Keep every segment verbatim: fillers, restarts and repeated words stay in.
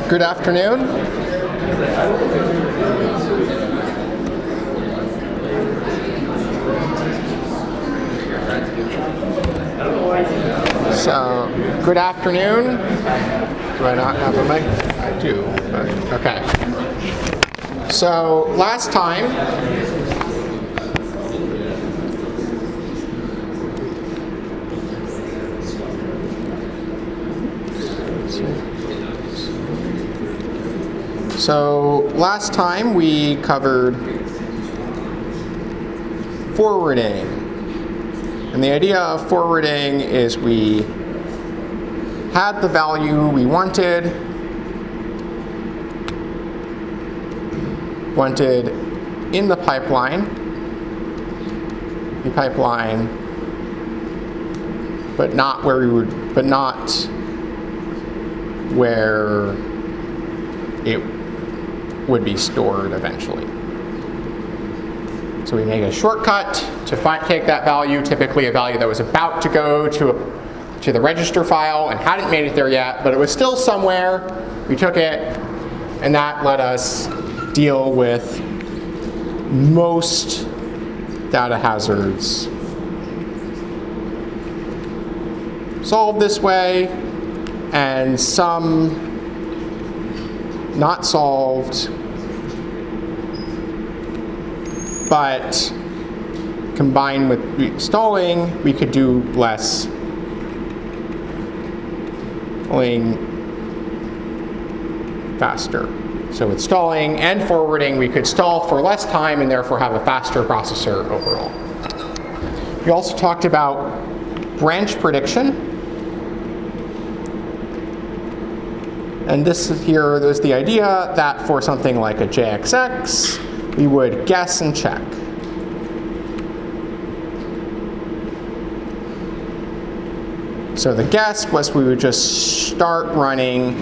Good afternoon. So, good afternoon. Do I not have a mic? I do. Okay. So, last time, So last time we covered forwarding. And the idea of forwarding is we had the value we wanted, wanted in the pipeline, the pipeline, but not where we would, but not where it would be stored eventually. So we make a shortcut to find, take that value, typically a value that was about to go to a, to the register file and hadn't made it there yet, but it was still somewhere. We took it, and that let us deal with most data hazards solved this way, and some not solved, but combined with stalling, we could do less stalling faster. So with stalling and forwarding, we could stall for less time and therefore have a faster processor overall. We also talked about branch prediction. And this is here, there's the idea that for something like a J X X, we would guess and check. So the guess was we would just start running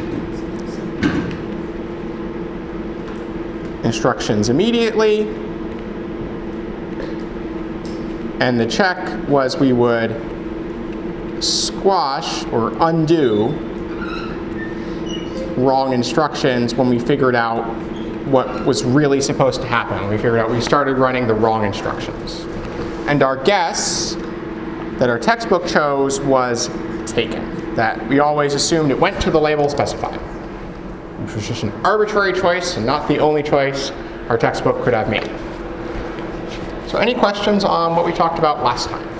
instructions immediately. And the check was we would squash or undo wrong instructions when we figured out what was really supposed to happen. We figured out we started running the wrong instructions. And our guess that our textbook chose was taken, that we always assumed it went to the label specified, which was just an arbitrary choice and not the only choice our textbook could have made. So any questions on what we talked about last time?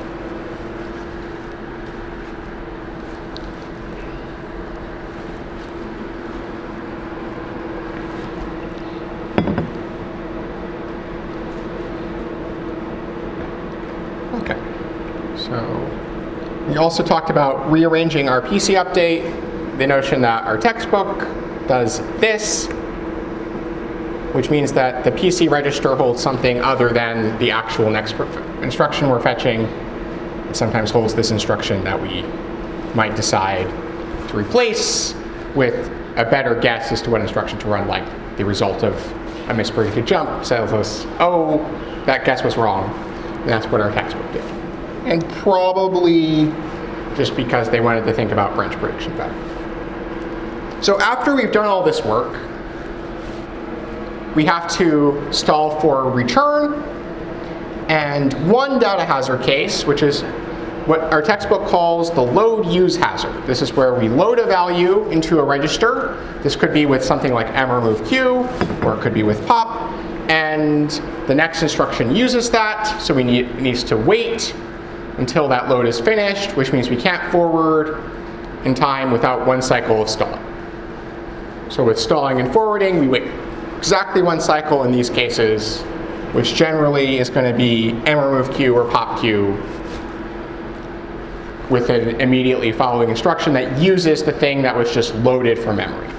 We also talked about rearranging our P C update, the notion that our textbook does this, which means that the P C register holds something other than the actual next instruction we're fetching. It sometimes holds this instruction that we might decide to replace with a better guess as to what instruction to run, like the result of a mispredicted jump tells us, oh, that guess was wrong. And that's what our textbook did. And probably just because they wanted to think about branch prediction better. So after we've done all this work, we have to stall for return and one data hazard case, which is what our textbook calls the load use hazard. This is where we load a value into a register. This could be with something like mRemoveQ, or it could be with pop, and the next instruction uses that, so we need, it needs to wait until that load is finished, which means we can't forward in time without one cycle of stalling. So with stalling and forwarding, we wait exactly one cycle in these cases, which generally is going to be mRemoveQ or popQ with an immediately following instruction that uses the thing that was just loaded from memory.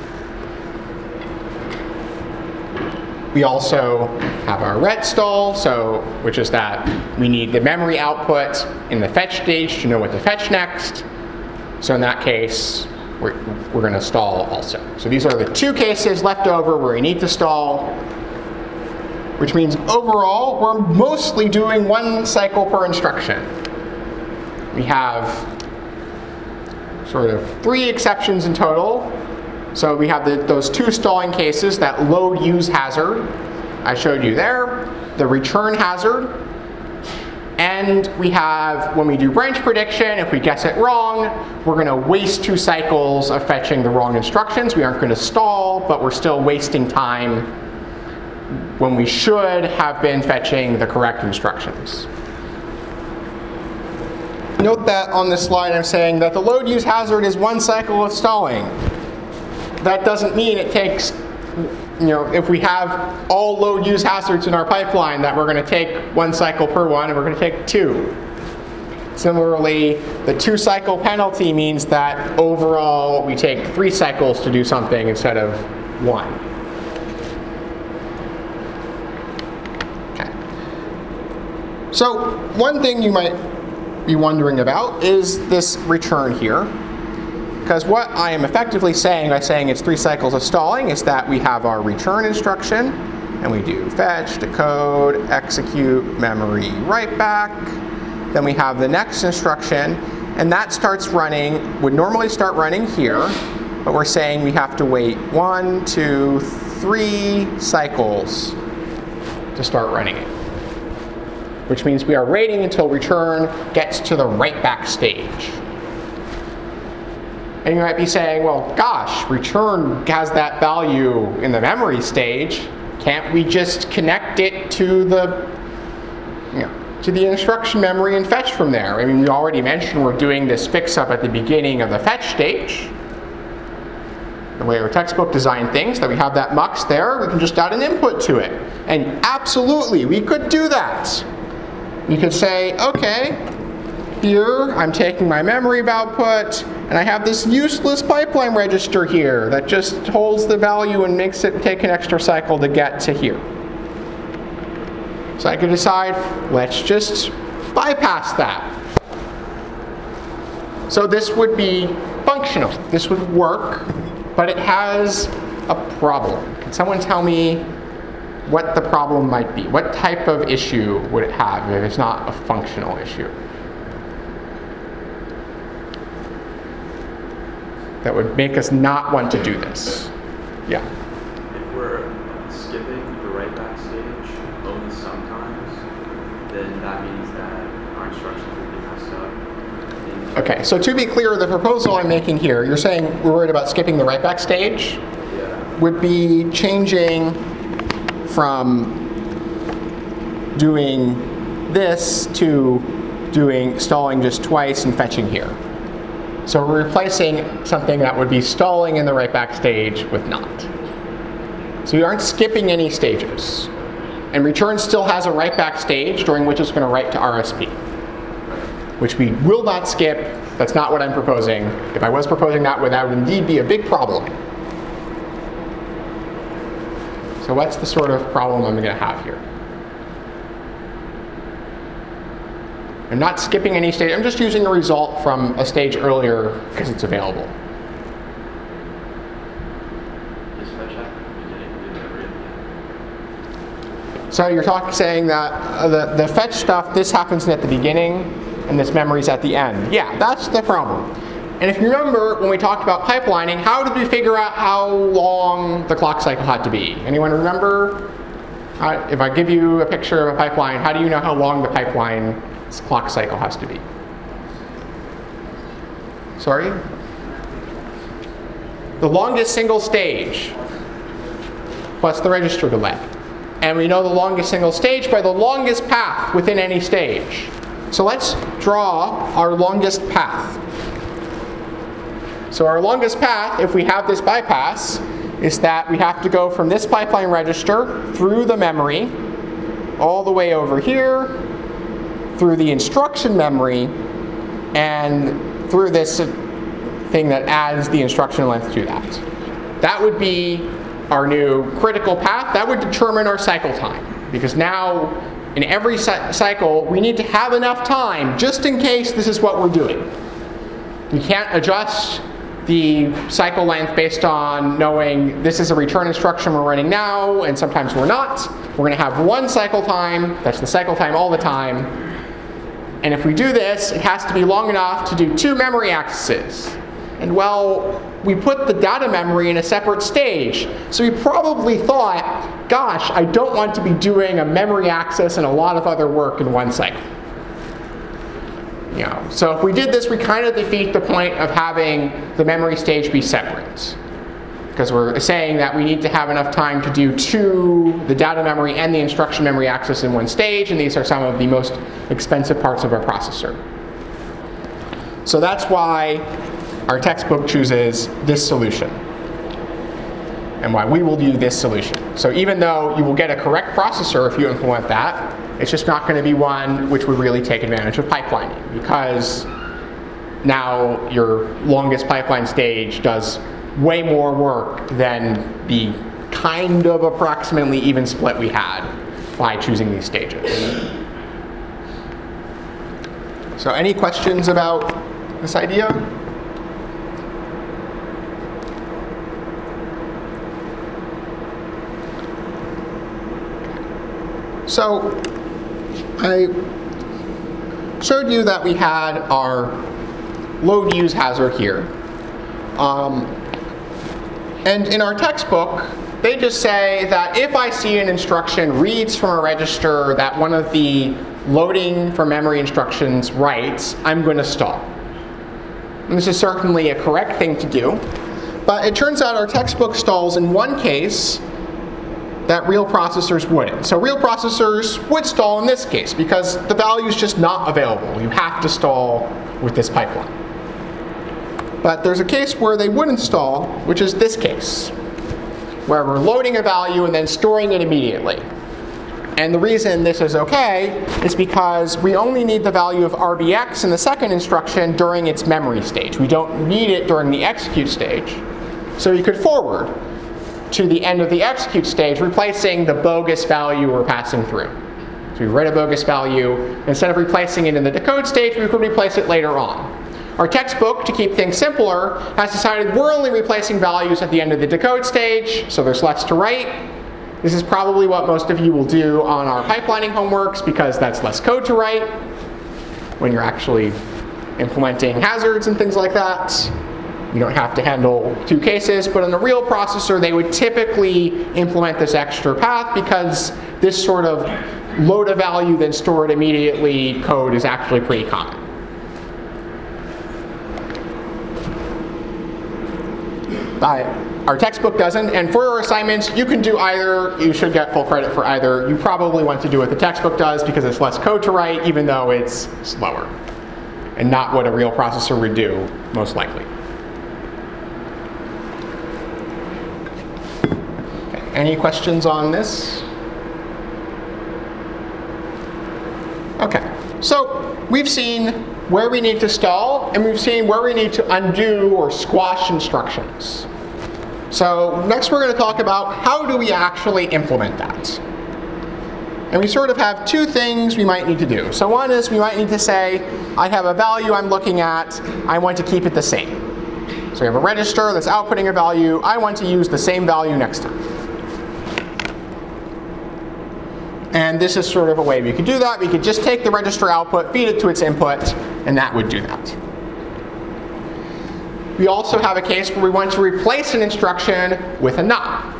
We also have our ret stall, so which is that we need the memory output in the fetch stage to know what to fetch next. So in that case, we're, we're going to stall also. So these are the two cases left over where we need to stall, which means overall we're mostly doing one cycle per instruction. We have sort of three exceptions in total. So we have the, those two stalling cases, that load use hazard I showed you there, the return hazard, and we have, when we do branch prediction, if we guess it wrong, we're going to waste two cycles of fetching the wrong instructions. We aren't going to stall, but we're still wasting time when we should have been fetching the correct instructions. Note that on this slide I'm saying that the load use hazard is one cycle of stalling. That doesn't mean it takes, you know, if we have all load use hazards in our pipeline, that we're going to take one cycle per one and we're going to take two. Similarly, the two cycle penalty means that overall we take three cycles to do something instead of one. Okay. So one thing you might be wondering about is this return here. Because what I am effectively saying by saying it's three cycles of stalling is that we have our return instruction, and we do fetch, decode, execute, memory, write back. Then we have the next instruction, and that starts running, would normally start running here, but we're saying we have to wait one, two, three cycles to start running it. Which means we are waiting until return gets to the write back stage. And you might be saying, well, gosh, return has that value in the memory stage. Can't we just connect it to the, you know, to the instruction memory and fetch from there? I mean, we already mentioned we're doing this fix-up at the beginning of the fetch stage. The way our textbook designed things, that we have that mux there, we can just add an input to it. And absolutely, we could do that. You could say, okay, here I'm taking my memory output, and I have this useless pipeline register here that just holds the value and makes it take an extra cycle to get to here. So I could decide, let's just bypass that. So this would be functional. This would work, but it has a problem. Can someone tell me what the problem might be? What type of issue would it have if it's not a functional issue? That would make us not want to do this. Yeah. If we're skipping the write back stage only sometimes, then that means that our instructions will be messed up. Okay, so to be clear, the proposal I'm making here, you're saying we're worried about skipping the write back stage? Yeah. Would be changing from doing this to doing stalling just twice and fetching here. So we're replacing something that would be stalling in the write back stage with not. So we aren't skipping any stages. And return still has a write back stage during which it's going to write to R S P, which we will not skip. That's not what I'm proposing. If I was proposing that, that would indeed be a big problem. So what's the sort of problem I'm going to have here? I'm not skipping any stage. I'm just using a result from a stage earlier because it's available. So you're talking, saying that uh, the, the fetch stuff, this happens at the beginning and this memory's at the end. Yeah, that's the problem. And if you remember, when we talked about pipelining, how did we figure out how long the clock cycle had to be? Anyone remember? Uh, if I give you a picture of a pipeline, how do you know how long the pipeline clock cycle has to be? Sorry? The longest single stage plus the register delay. And we know the longest single stage by the longest path within any stage. So let's draw our longest path. So our longest path, if we have this bypass, is that we have to go from this pipeline register through the memory, all the way over here, through the instruction memory, and through this thing that adds the instruction length to that. That would be our new critical path. That would determine our cycle time. Because now, in every cycle, we need to have enough time just in case this is what we're doing. We can't adjust the cycle length based on knowing this is a return instruction we're running now, and sometimes we're not. We're going to have one cycle time. That's the cycle time all the time. And if we do this, it has to be long enough to do two memory accesses. And well, we put the data memory in a separate stage. So we probably thought, gosh, I don't want to be doing a memory access and a lot of other work in one cycle. You know, so if we did this, we kind of defeat the point of having the memory stage be separate. Because we're saying that we need to have enough time to do two, the data memory and the instruction memory access in one stage, and these are some of the most expensive parts of our processor. So that's why our textbook chooses this solution, and why we will do this solution. So even though you will get a correct processor if you implement that, it's just not going to be one which would really take advantage of pipelining, because now your longest pipeline stage does way more work than the kind of approximately even split we had by choosing these stages. So any questions about this idea? So I showed you that we had our load use hazard here. Um, and in our textbook, they just say that if I see an instruction reads from a register that one of the loading for memory instructions writes, I'm going to stall. And this is certainly a correct thing to do. But it turns out our textbook stalls in one case that real processors wouldn't. So real processors would stall in this case because the value is just not available. You have to stall with this pipeline. But there's a case where they wouldn't stall, which is this case, where we're loading a value and then storing it immediately. And the reason this is okay is because we only need the value of R B X in the second instruction during its memory stage. We don't need it during the execute stage. So you could forward to the end of the execute stage, replacing the bogus value we're passing through. So we write a bogus value. Instead of replacing it in the decode stage, we could replace it later on. Our textbook, to keep things simpler, has decided we're only replacing values at the end of the decode stage, so there's less to write. This is probably what most of you will do on our pipelining homeworks, because that's less code to write when you're actually implementing hazards and things like that. You don't have to handle two cases, but on a real processor, they would typically implement this extra path because this sort of load a value then store it immediately code is actually pretty common. But our textbook doesn't, and for your assignments, you can do either. You should get full credit for either. You probably want to do what the textbook does because it's less code to write, even though it's slower, and not what a real processor would do, most likely. Okay. Any questions on this? Okay, so we've seen where we need to stall, and we've seen where we need to undo or squash instructions. So next we're going to talk about how do we actually implement that. And we sort of have two things we might need to do. So one is we might need to say, I have a value I'm looking at, I want to keep it the same. So we have a register that's outputting a value, I want to use the same value next time. And this is sort of a way we could do that. We could just take the register output, feed it to its input, and that would do that. We also have a case where we want to replace an instruction with a not.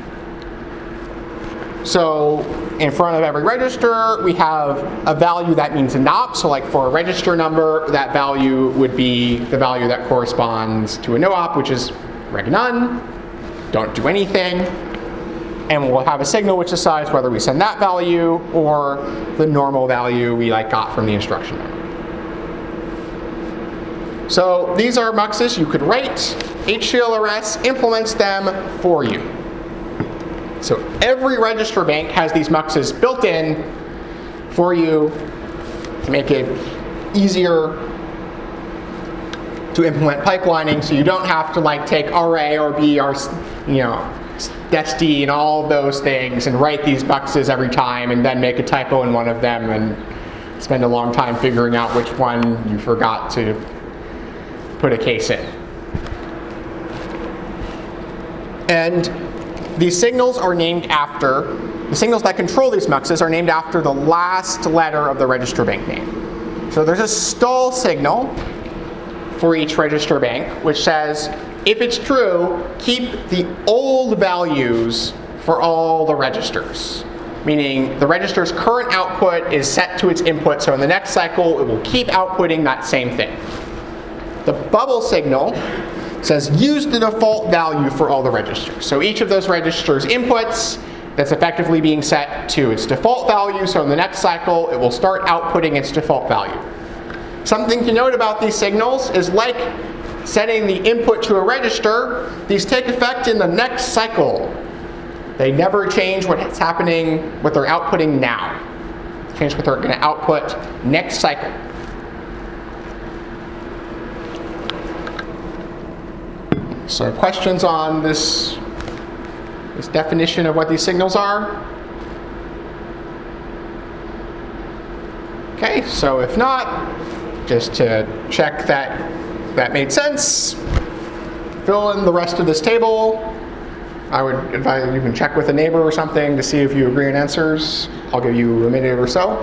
So in front of every register, we have a value that means a not. So like for a register number, that value would be the value that corresponds to a no-op, which is reg none, don't do anything. And we'll have a signal which decides whether we send that value or the normal value we like got from the instruction number. So these are muxes you could write. H C L R S implements them for you. So every register bank has these muxes built in for you to make it easier to implement pipelining, so you don't have to like take R A or B or you know desti and all of those things and write these muxes every time and then make a typo in one of them and spend a long time figuring out which one you forgot to put a case in. And these signals are named after, the signals that control these muxes are named after the last letter of the register bank name. So there's a stall signal for each register bank which says if it's true, keep the old values for all the registers. Meaning the register's current output is set to its input, so in the next cycle it will keep outputting that same thing. The bubble signal says use the default value for all the registers. So each of those registers' inputs, that's effectively being set to its default value, so in the next cycle it will start outputting its default value. Something to note about these signals is, like setting the input to a register, these take effect in the next cycle. They never change what's happening, what they're outputting now. They change what they're going to output next cycle. So questions on this, this definition of what these signals are? Okay, so if not, just to check that that made sense, fill in the rest of this table. I would advise you can check with a neighbor or something to see if you agree on answers. I'll give you a minute or so.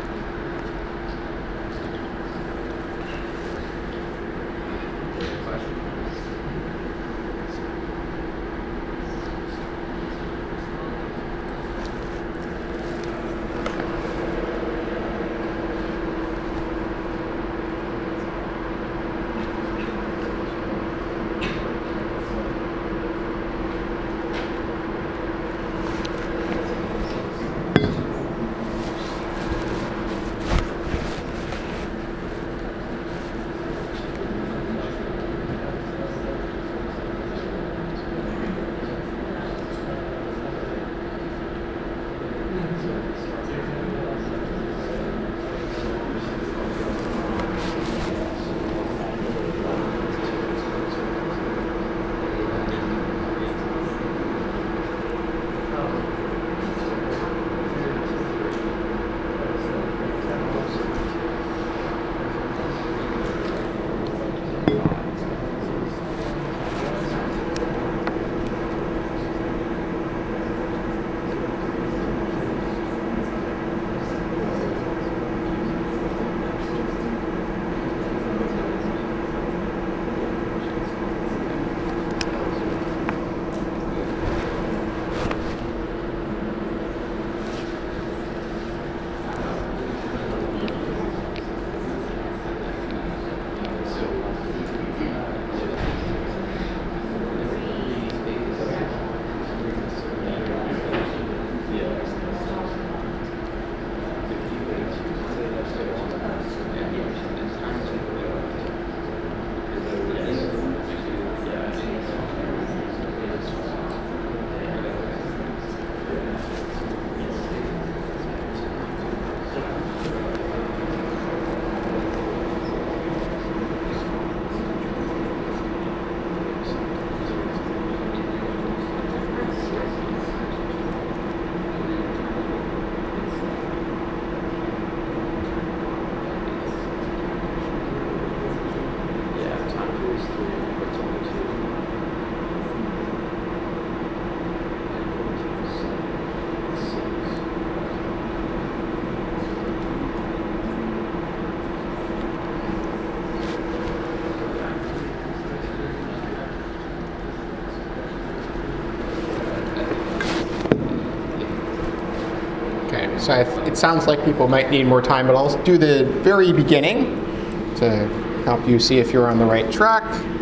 So I th- it sounds like people might need more time, but I'll do the very beginning to help you see if you're on the right track.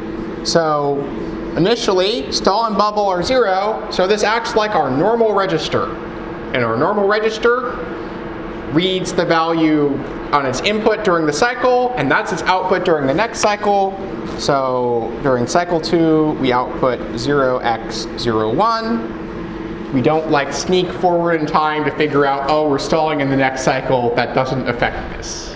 So initially, stall and bubble are zero, so this acts like our normal register. And our normal register reads the value on its input during the cycle, and that's its output during the next cycle. So during cycle two, we output zero x zero one. We don't like sneak forward in time to figure out, oh, we're stalling in the next cycle. That doesn't affect this.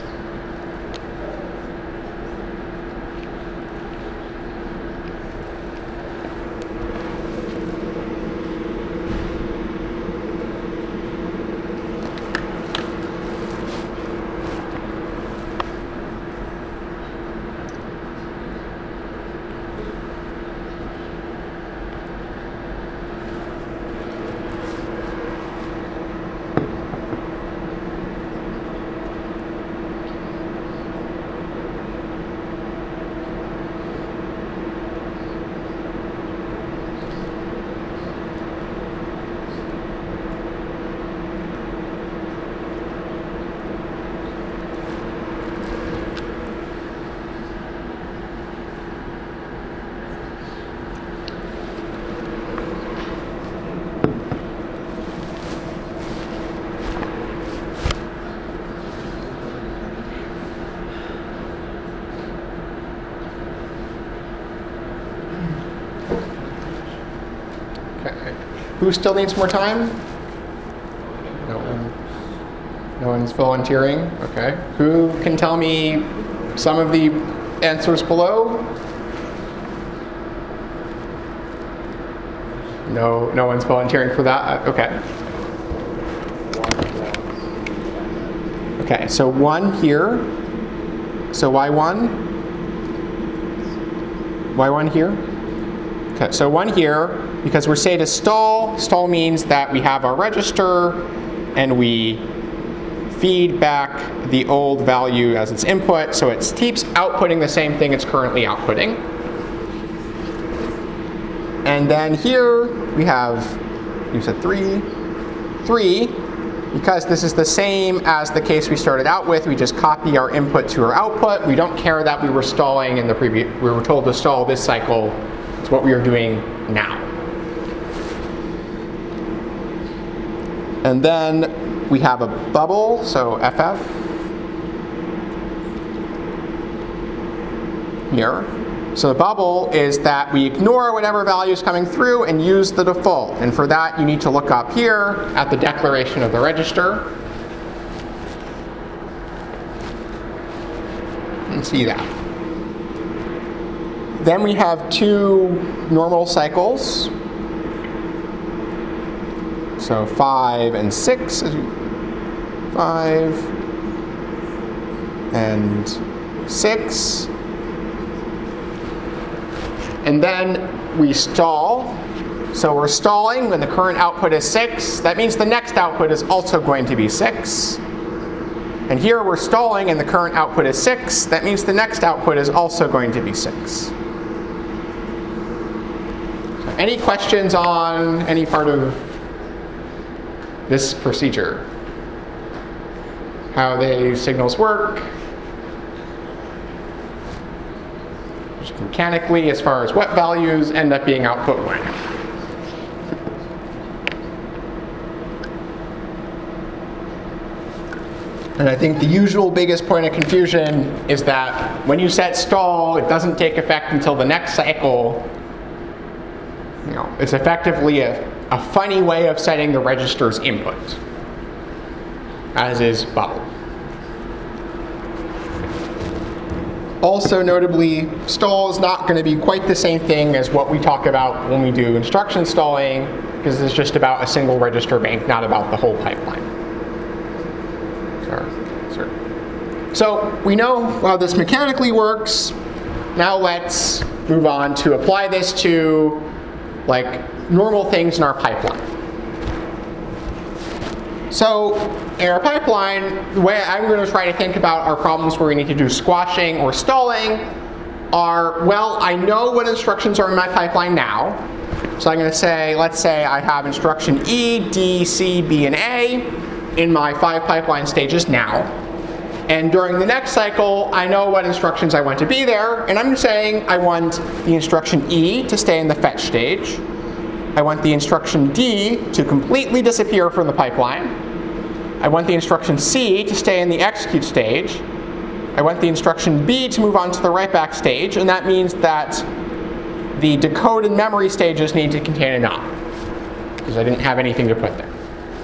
Okay. Who still needs more time? No one. No one's volunteering? Okay. Who can tell me some of the answers below? No, no one's volunteering for that? Okay. Okay, so one here. So why one? Why one here? Okay, so one here, because we're say to stall. Stall means that we have our register and we feed back the old value as its input, so it keeps outputting the same thing it's currently outputting. And then here we have, you said three, three, because this is the same as the case we started out with. We just copy our input to our output. We don't care that we were stalling in the previous, we were told to stall this cycle. It's what we are doing now. And then we have a bubble, so F F here. So the bubble is that we ignore whatever value is coming through and use the default. And for that, you need to look up here at the declaration of the register and see that. Then we have two normal cycles. So five and six, five and six. And then we stall. So we're stalling when the current output is six. That means the next output is also going to be six. And here we're stalling and the current output is six. That means the next output is also going to be six. So any questions on any part of this procedure? How the signals work? Just mechanically, as far as what values end up being output when. And I think the usual biggest point of confusion is that when you set stall, it doesn't take effect until the next cycle. You know, it's effectively a, a funny way of setting the register's input, as is bubble. Also notably, stall is not going to be quite the same thing as what we talk about when we do instruction stalling, because it's just about a single register bank, not about the whole pipeline. Sure, sure. So we know how this mechanically works. Now let's move on to apply this to like normal things in our pipeline. So in our pipeline, the way I'm going to try to think about our problems where we need to do squashing or stalling are, well, I know what instructions are in my pipeline now. So I'm going to say, let's say I have instruction E, D, C, B, and A in my five pipeline stages now. And during the next cycle, I know what instructions I want to be there. And I'm saying I want the instruction E to stay in the fetch stage. I want the instruction D to completely disappear from the pipeline. I want the instruction C to stay in the execute stage. I want the instruction B to move on to the write back stage, and that means that the decode and memory stages need to contain a none, because I didn't have anything to put there.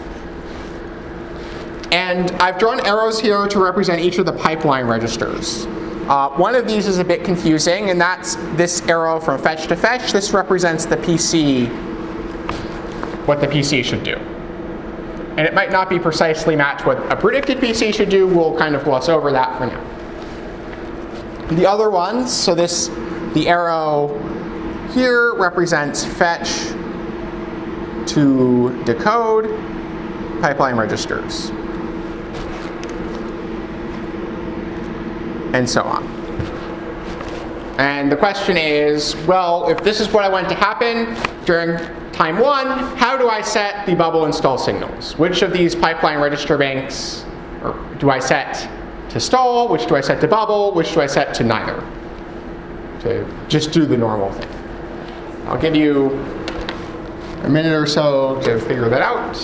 And I've drawn arrows here to represent each of the pipeline registers. Uh, one of these is a bit confusing, and that's this arrow from fetch to fetch. This represents the P C, what the P C should do. And it might not be precisely match what a predicted P C should do. We'll kind of gloss over that for now. The other ones, so this, the arrow here represents fetch to decode pipeline registers, and so on. And the question is, well, if this is what I want to happen during time one, how do I set the bubble and stall signals? Which of these pipeline register banks or do I set to stall? Which do I set to bubble? Which do I set to neither? To just do the normal thing. I'll give you a minute or so to figure that out.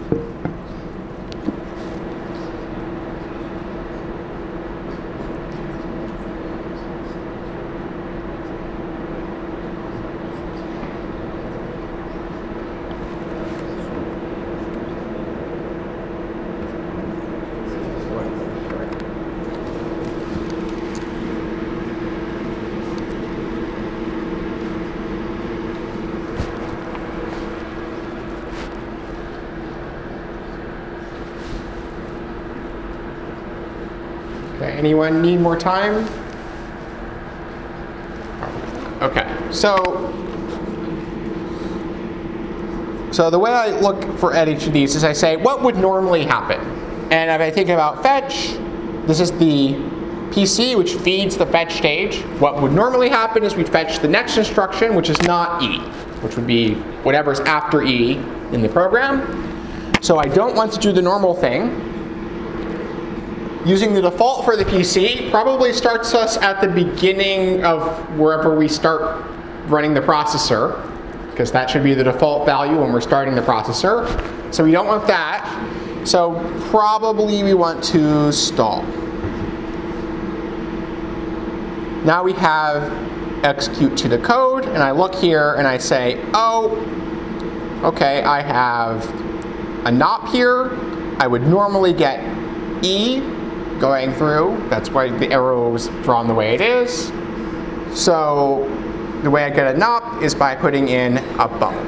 Okay, anyone need more time? Okay, so so the way I look for at each of these is I say, what would normally happen? And if I think about fetch, this is the P C which feeds the fetch stage. What would normally happen is we'd fetch the next instruction, which is not E, which would be whatever's after E in the program. So I don't want to do the normal thing. Using the default for the P C probably starts us at the beginning of wherever we start running the processor, because that should be the default value when we're starting the processor. So we don't want that. So probably we want to stall. Now we have execute to the code, and I look here and I say, oh, okay, I have a N O P here. I would normally get E going through. That's why the arrow is drawn the way it is. So the way I get a N O P is by putting in a bubble.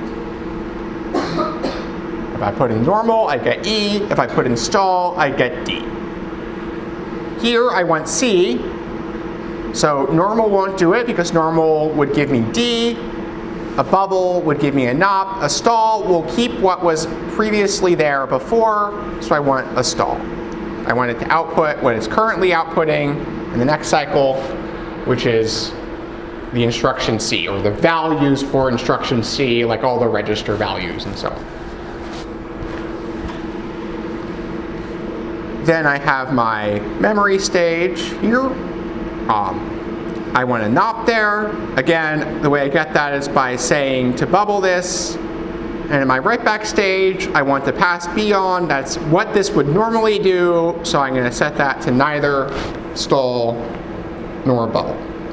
If I put in normal, I get E. If I put in stall, I get D. Here I want C. So normal won't do it because normal would give me D. A bubble would give me a N O P. A stall will keep what was previously there before, so I want a stall. I want it to output what it's currently outputting in the next cycle, which is the instruction C, or the values for instruction C, like all the register values and so on. Then I have my memory stage here. Um, I want a N O P there. Again, the way I get that is by saying to bubble this. And in my write back stage, I want to pass B on. That's what this would normally do. So I'm going to set that to neither stall nor bubble.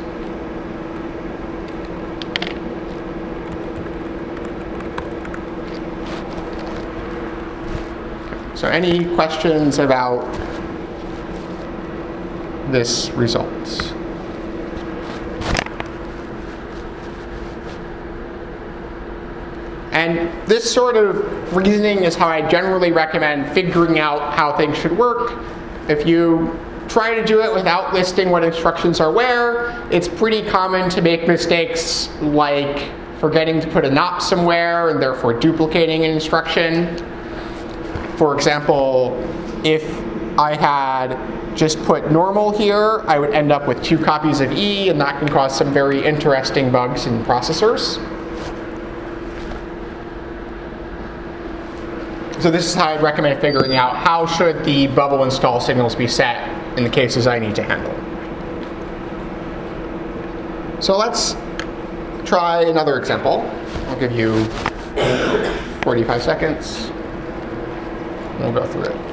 So any questions about this result? And this sort of reasoning is how I generally recommend figuring out how things should work. If you try to do it without listing what instructions are where, it's pretty common to make mistakes like forgetting to put a N O P somewhere and therefore duplicating an instruction. For example, if I had just put normal here, I would end up with two copies of E, and that can cause some very interesting bugs in processors. So this is how I'd recommend figuring out how should the bubble and stall signals be set in the cases I need to handle. So let's try another example. I'll give you forty-five seconds. We'll go through it.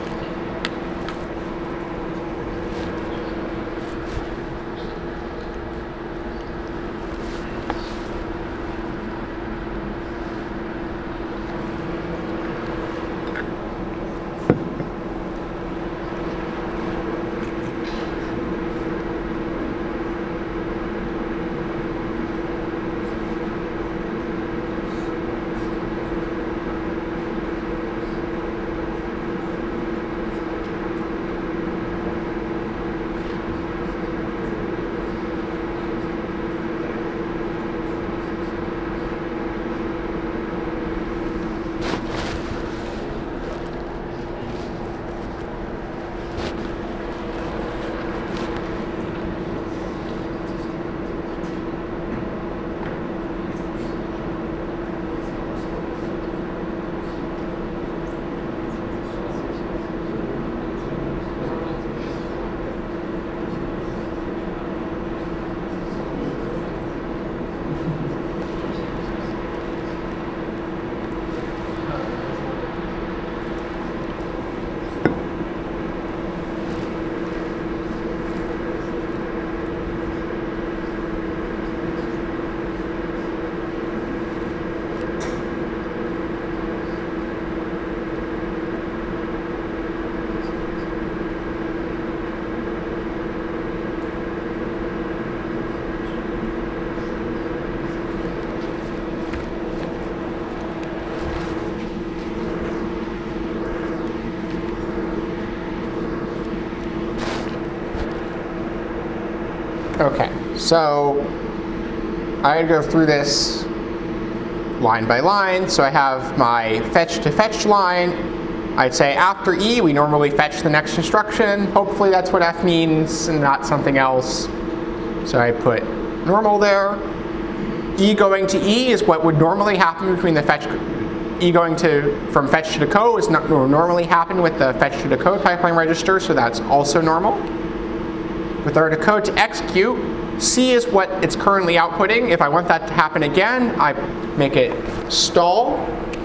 Okay, so I go through this line by line. So I have my fetch to fetch line. I'd say after E, we normally fetch the next instruction. Hopefully that's what F means and not something else. So I put normal there. E going to E is what would normally happen between the fetch. E going to from fetch to decode is not normally happen with the fetch to decode pipeline register, so that's also normal. With our decode to execute, C is what it's currently outputting. If I want that to happen again, I make it stall.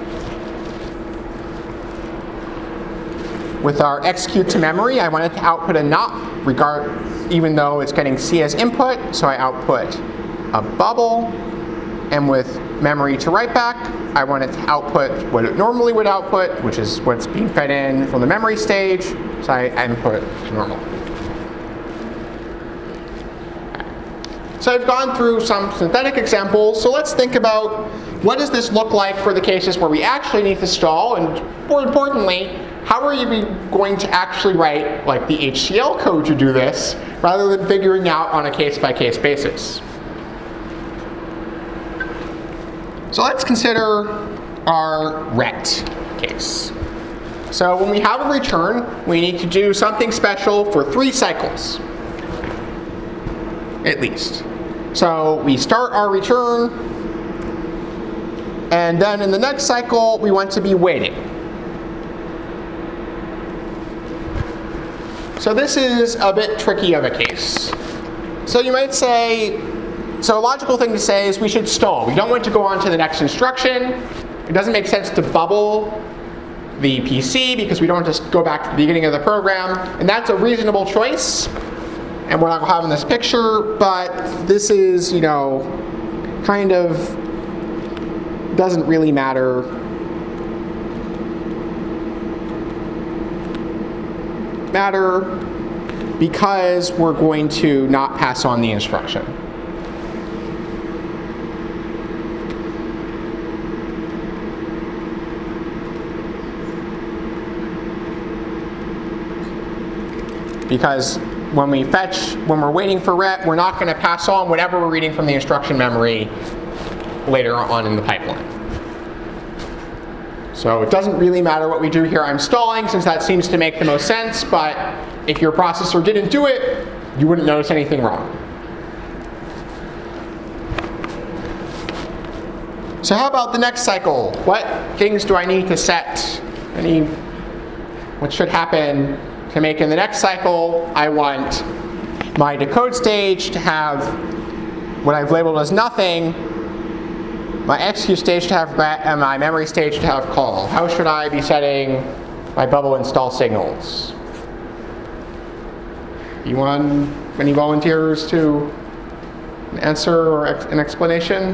With our execute to memory, I want it to output a not, regard, even though it's getting C as input, so I output a bubble. And with memory to write back, I want it to output what it normally would output, which is what's being fed in from the memory stage, so I input normal. So I've gone through some synthetic examples, so let's think about what does this look like for the cases where we actually need to stall, and more importantly, how are you going to actually write like the H C L code to do this, rather than figuring out on a case-by-case basis. So let's consider our ret case. So when we have a return, we need to do something special for three cycles, at least. So we start our return, and then in the next cycle, we want to be waiting. So this is a bit tricky of a case. So you might say, so a logical thing to say is we should stall. We don't want to go on to the next instruction. It doesn't make sense to bubble the P C because we don't want to go back to the beginning of the program. And that's a reasonable choice. And what I'll have in this picture, but this is, you know, kind of doesn't really matter. Matter because we're going to not pass on the instruction. Because when we fetch, when we're waiting for ret, we're not going to pass on whatever we're reading from the instruction memory later on in the pipeline. So it doesn't really matter what we do here. I'm stalling since that seems to make the most sense, but if your processor didn't do it, you wouldn't notice anything wrong. So how about the next cycle? What things do I need to set? Any, what should happen to make in the next cycle? I want my decode stage to have what I've labeled as nothing, my execute stage to have ret, and my memory stage to have call. How should I be setting my bubble install signals? You want any volunteers to answer or ex an explanation?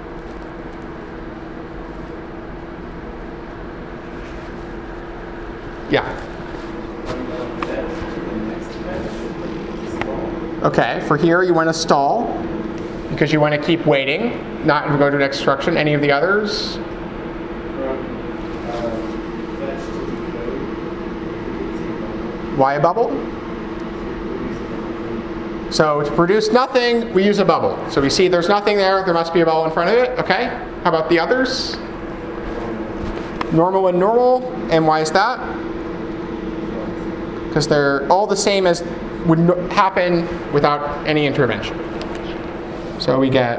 Yeah. Okay, for here you want to stall because you want to keep waiting, not go to the next instruction. Any of the others? Why a bubble? So to produce nothing, we use a bubble. So we see there's nothing there, there must be a bubble in front of it. Okay, how about the others? Normal and normal, and why is that? Because they're all the same as would happen without any intervention. So we get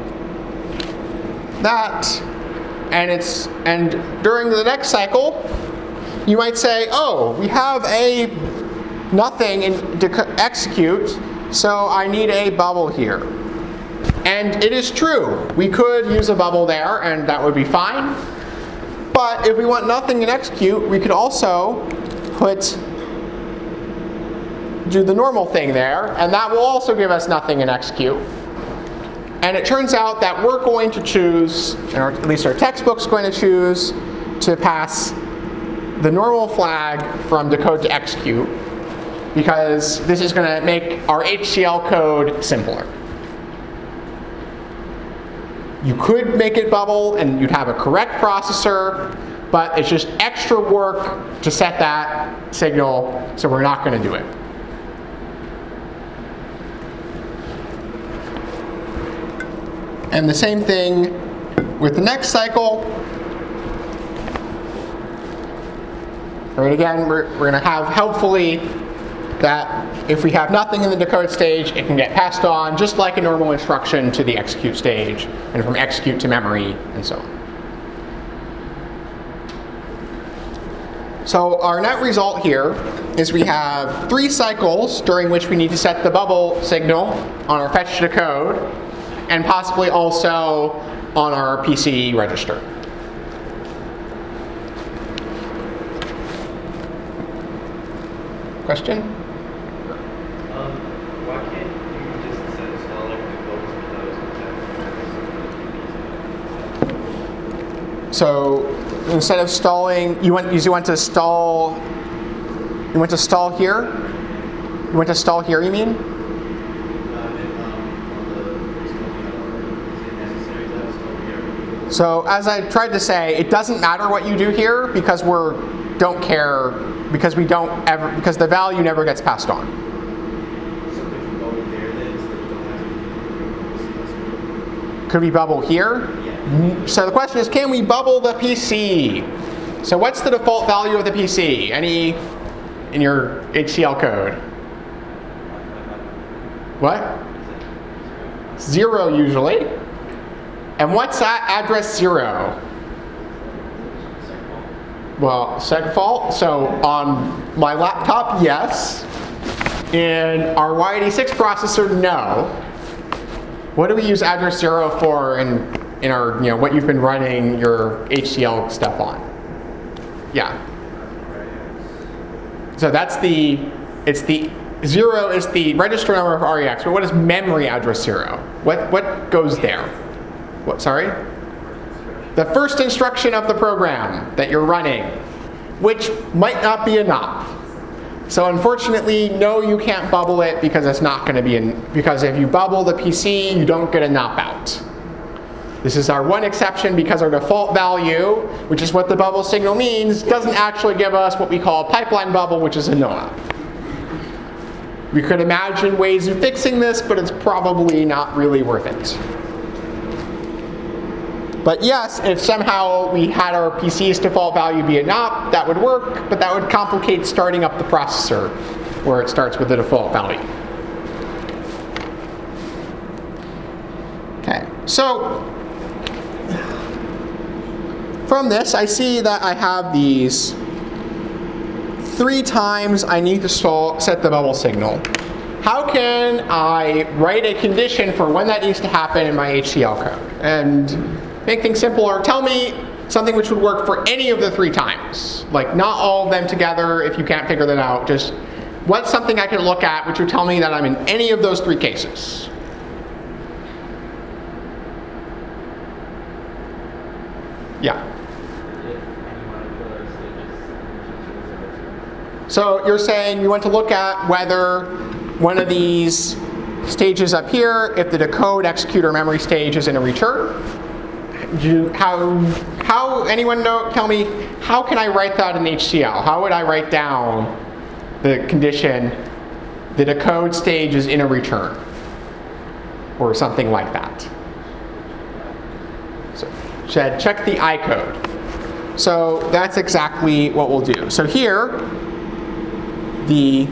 that, and it's and during the next cycle, you might say, oh, we have a nothing in to execute, so I need a bubble here. And it is true, we could use a bubble there, and that would be fine. But if we want nothing in execute, we could also put do the normal thing there, and that will also give us nothing in execute. And it turns out that we're going to choose, or at least our textbook's going to choose, to pass the normal flag from decode to execute, because this is going to make our H C L code simpler. You could make it bubble and you'd have a correct processor, but it's just extra work to set that signal, so we're not going to do it. And the same thing with the next cycle. And again, we're, we're going to have helpfully that if we have nothing in the decode stage, it can get passed on just like a normal instruction to the execute stage, and from execute to memory, and so on. So our net result here is we have three cycles during which we need to set the bubble signal on our fetch to decode, and possibly also on our P C register. Question? Um, why can't you just set stalling the codes for those? So instead of stalling, you went you want to stall. You want to stall here. You want to stall here. You mean? So as I tried to say, it doesn't matter what you do here because we're don't care because we don't ever because the value never gets passed on. Could we bubble here? So the question is, can we bubble the P C? So what's the default value of the P C? Any in your H C L code? What? Zero usually. And what's that address zero? Well, segfault. So on my laptop, yes. In our Y eighty-six processor, no. What do we use address zero for in in our, you know, what you've been running your H C L stuff on? Yeah. So that's the, it's the, zero is the register number of R E X, but what is memory address zero? What, what goes there? What, sorry? The first instruction of the program that you're running, which might not be a N O P. So unfortunately, no, you can't bubble it because it's not going to be, in, because if you bubble the P C, you don't get a N O P out. This is our one exception because our default value, which is what the bubble signal means, doesn't actually give us what we call a pipeline bubble, which is a no N O P. We could imagine ways of fixing this, but it's probably not really worth it. But yes, if somehow we had our P C's default value be a N O P, that would work, but that would complicate starting up the processor, where it starts with the default value. Okay, so from this, I see that I have these three times I need to stall, set the bubble signal. How can I write a condition for when that needs to happen in my H C L code? And make things simpler, tell me something which would work for any of the three times. Like not all of them together if you can't figure that out. Just what's something I could look at which would tell me that I'm in any of those three cases? Yeah. So you're saying you want to look at whether one of these stages up here, if the decode, execute, or memory stage is in a return. Do you, how, how, anyone know, tell me, how can I write that in H C L? How would I write down the condition, the decode stage is in a return? Or something like that. So, should check the I code. So that's exactly what we'll do. So here, the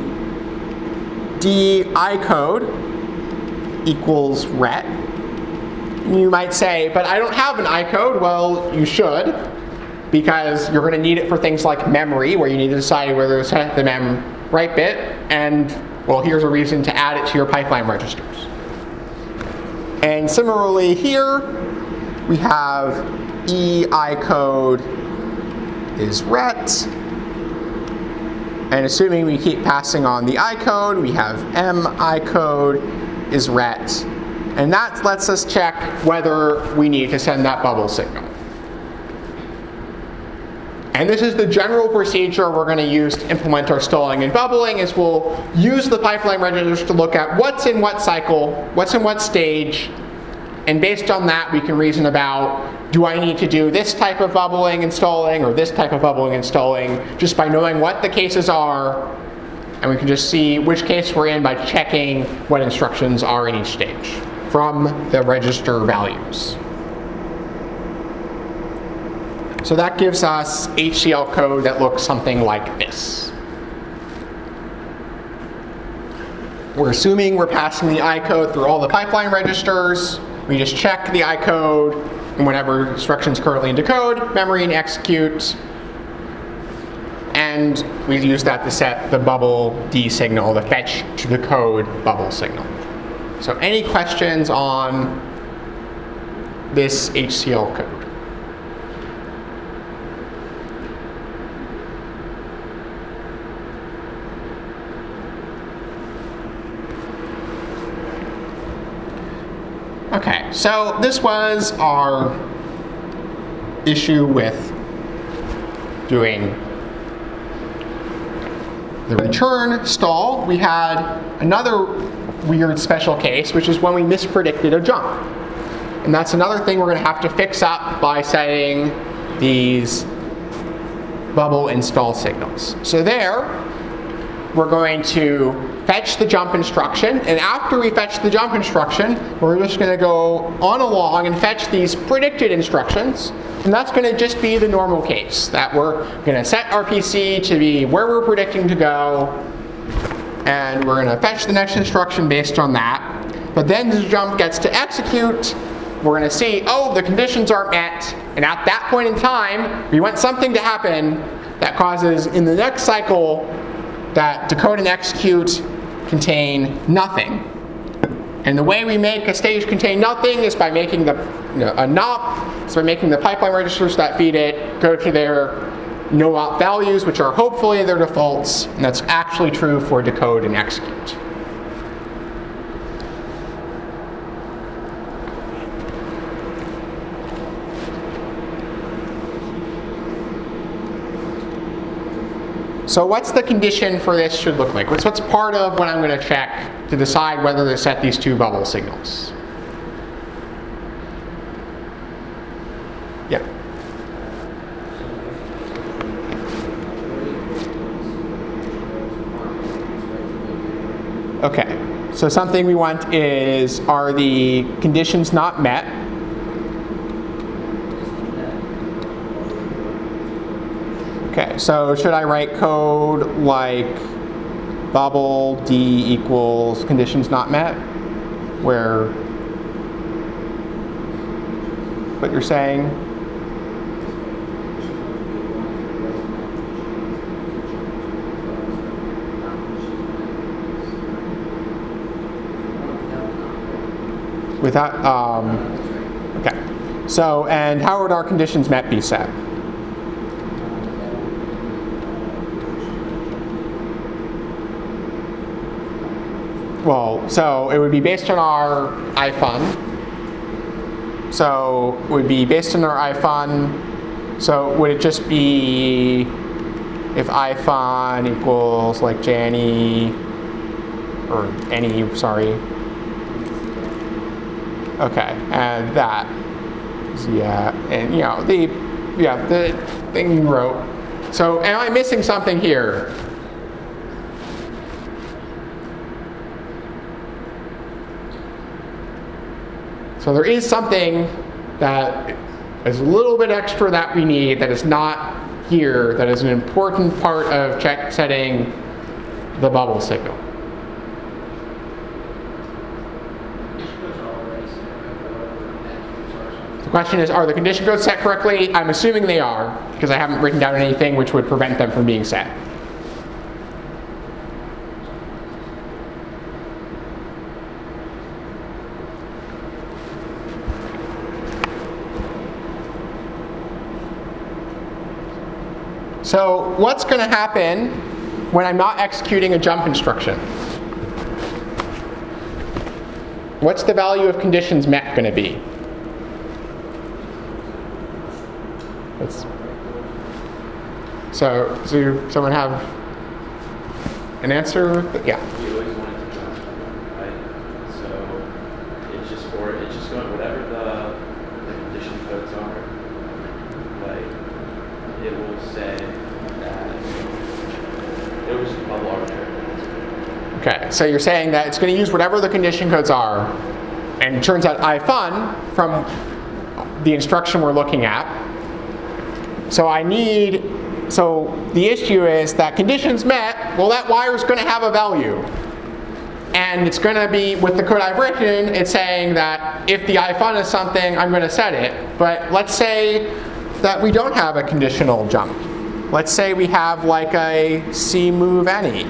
D I code equals ret. You might say, but I don't have an I code. Well, you should, because you're going to need it for things like memory, where you need to decide whether to set the mem write bit, and well, here's a reason to add it to your pipeline registers. And similarly here, we have E I code is ret. And assuming we keep passing on the I code, we have M I code is ret. And that lets us check whether we need to send that bubble signal. And this is the general procedure we're going to use to implement our stalling and bubbling, is we'll use the pipeline registers to look at what's in what cycle, what's in what stage, and based on that we can reason about, do I need to do this type of bubbling and stalling or this type of bubbling and stalling, just by knowing what the cases are, and we can just see which case we're in by checking what instructions are in each stage. from the register values. So that gives us H C L code that looks something like this. We're assuming we're passing the I code through all the pipeline registers. We just check the I code and whatever instructions currently in decode, memory, and execute. And we use that to set the bubble D signal, the fetch to the code bubble signal. So any questions on this H C L code? Okay, so this was our issue with doing the return stall. We had another weird special case, which is when we mispredicted a jump. And that's another thing we're going to have to fix up by setting these bubble install signals. So there, we're going to fetch the jump instruction, and after we fetch the jump instruction, we're just going to go on along and fetch these predicted instructions, and that's going to just be the normal case, that we're going to set our P C to be where we're predicting to go, and we're going to fetch the next instruction based on that. But then the jump gets to execute, we're going to see, oh, the conditions aren't met, and at that point in time, we want something to happen that causes, in the next cycle, that decode and execute contain nothing. And the way we make a stage contain nothing is by making the you know, a N O P, is by making the pipeline registers that feed it go to their no op values, which are hopefully their defaults, and that's actually true for decode and execute. So what's the condition for this should look like? What's, what's part of what I'm going to check to decide whether to set these two bubble signals? Yeah. Okay. So something we want is, are the conditions not met? Okay, so should I write code like bubble D equals conditions not met? Where what you're saying? Without, um, okay. So, and how would our conditions met be set? Well, so it would be based on our I fun. So it would be based on our I fun. So would it just be if I fun equals like Janny or any, sorry. Okay, and that. Yeah, and you know, the yeah, the thing you wrote. So am I missing something here? So there is something that is a little bit extra that we need that is not here, that is an important part of check setting the bubble signal. The question is, are the condition codes set correctly? I'm assuming they are, because I haven't written down anything which would prevent them from being set. So what's going to happen when I'm not executing a jump instruction? What's the value of conditions met going to be? Let's, so, does someone have an answer? Yeah. You always want it to jump, right? So it's just or it's just going whatever the, the condition codes are. Like it will say that it was bubble arbitrary. Okay, so you're saying that it's going to use whatever the condition codes are, and it turns out ifun from the instruction we're looking at. So I need, so the issue is that conditions met, well, that wire is going to have a value. And it's going to be, with the code I've written, it's saying that if the ifun is something, I'm going to set it. But let's say that we don't have a conditional jump. Let's say we have like a cMoveAny.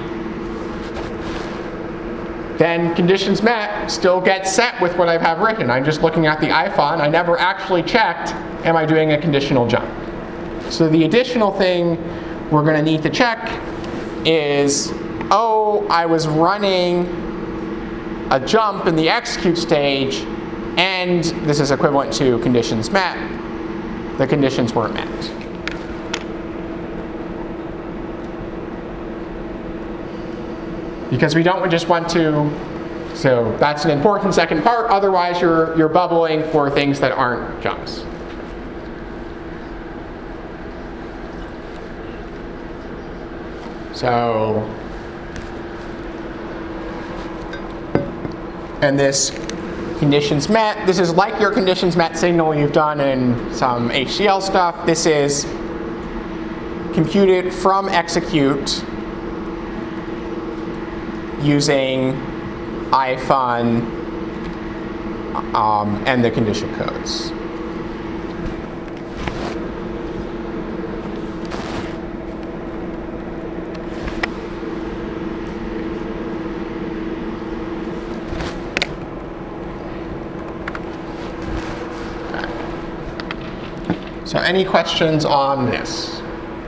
Then conditions met still get set with what I have written. I'm just looking at the ifun. I never actually checked, am I doing a conditional jump? So the additional thing we're going to need to check is, oh, I was running a jump in the execute stage, and this is equivalent to conditions met. The conditions weren't met. Because we don't just want to, so that's an important second part, otherwise you're, you're bubbling for things that aren't jumps. So, and this conditions met, this is like your conditions met signal you've done in some H C L stuff. This is computed from execute using ifun um, and the condition codes. Okay. So any questions on this?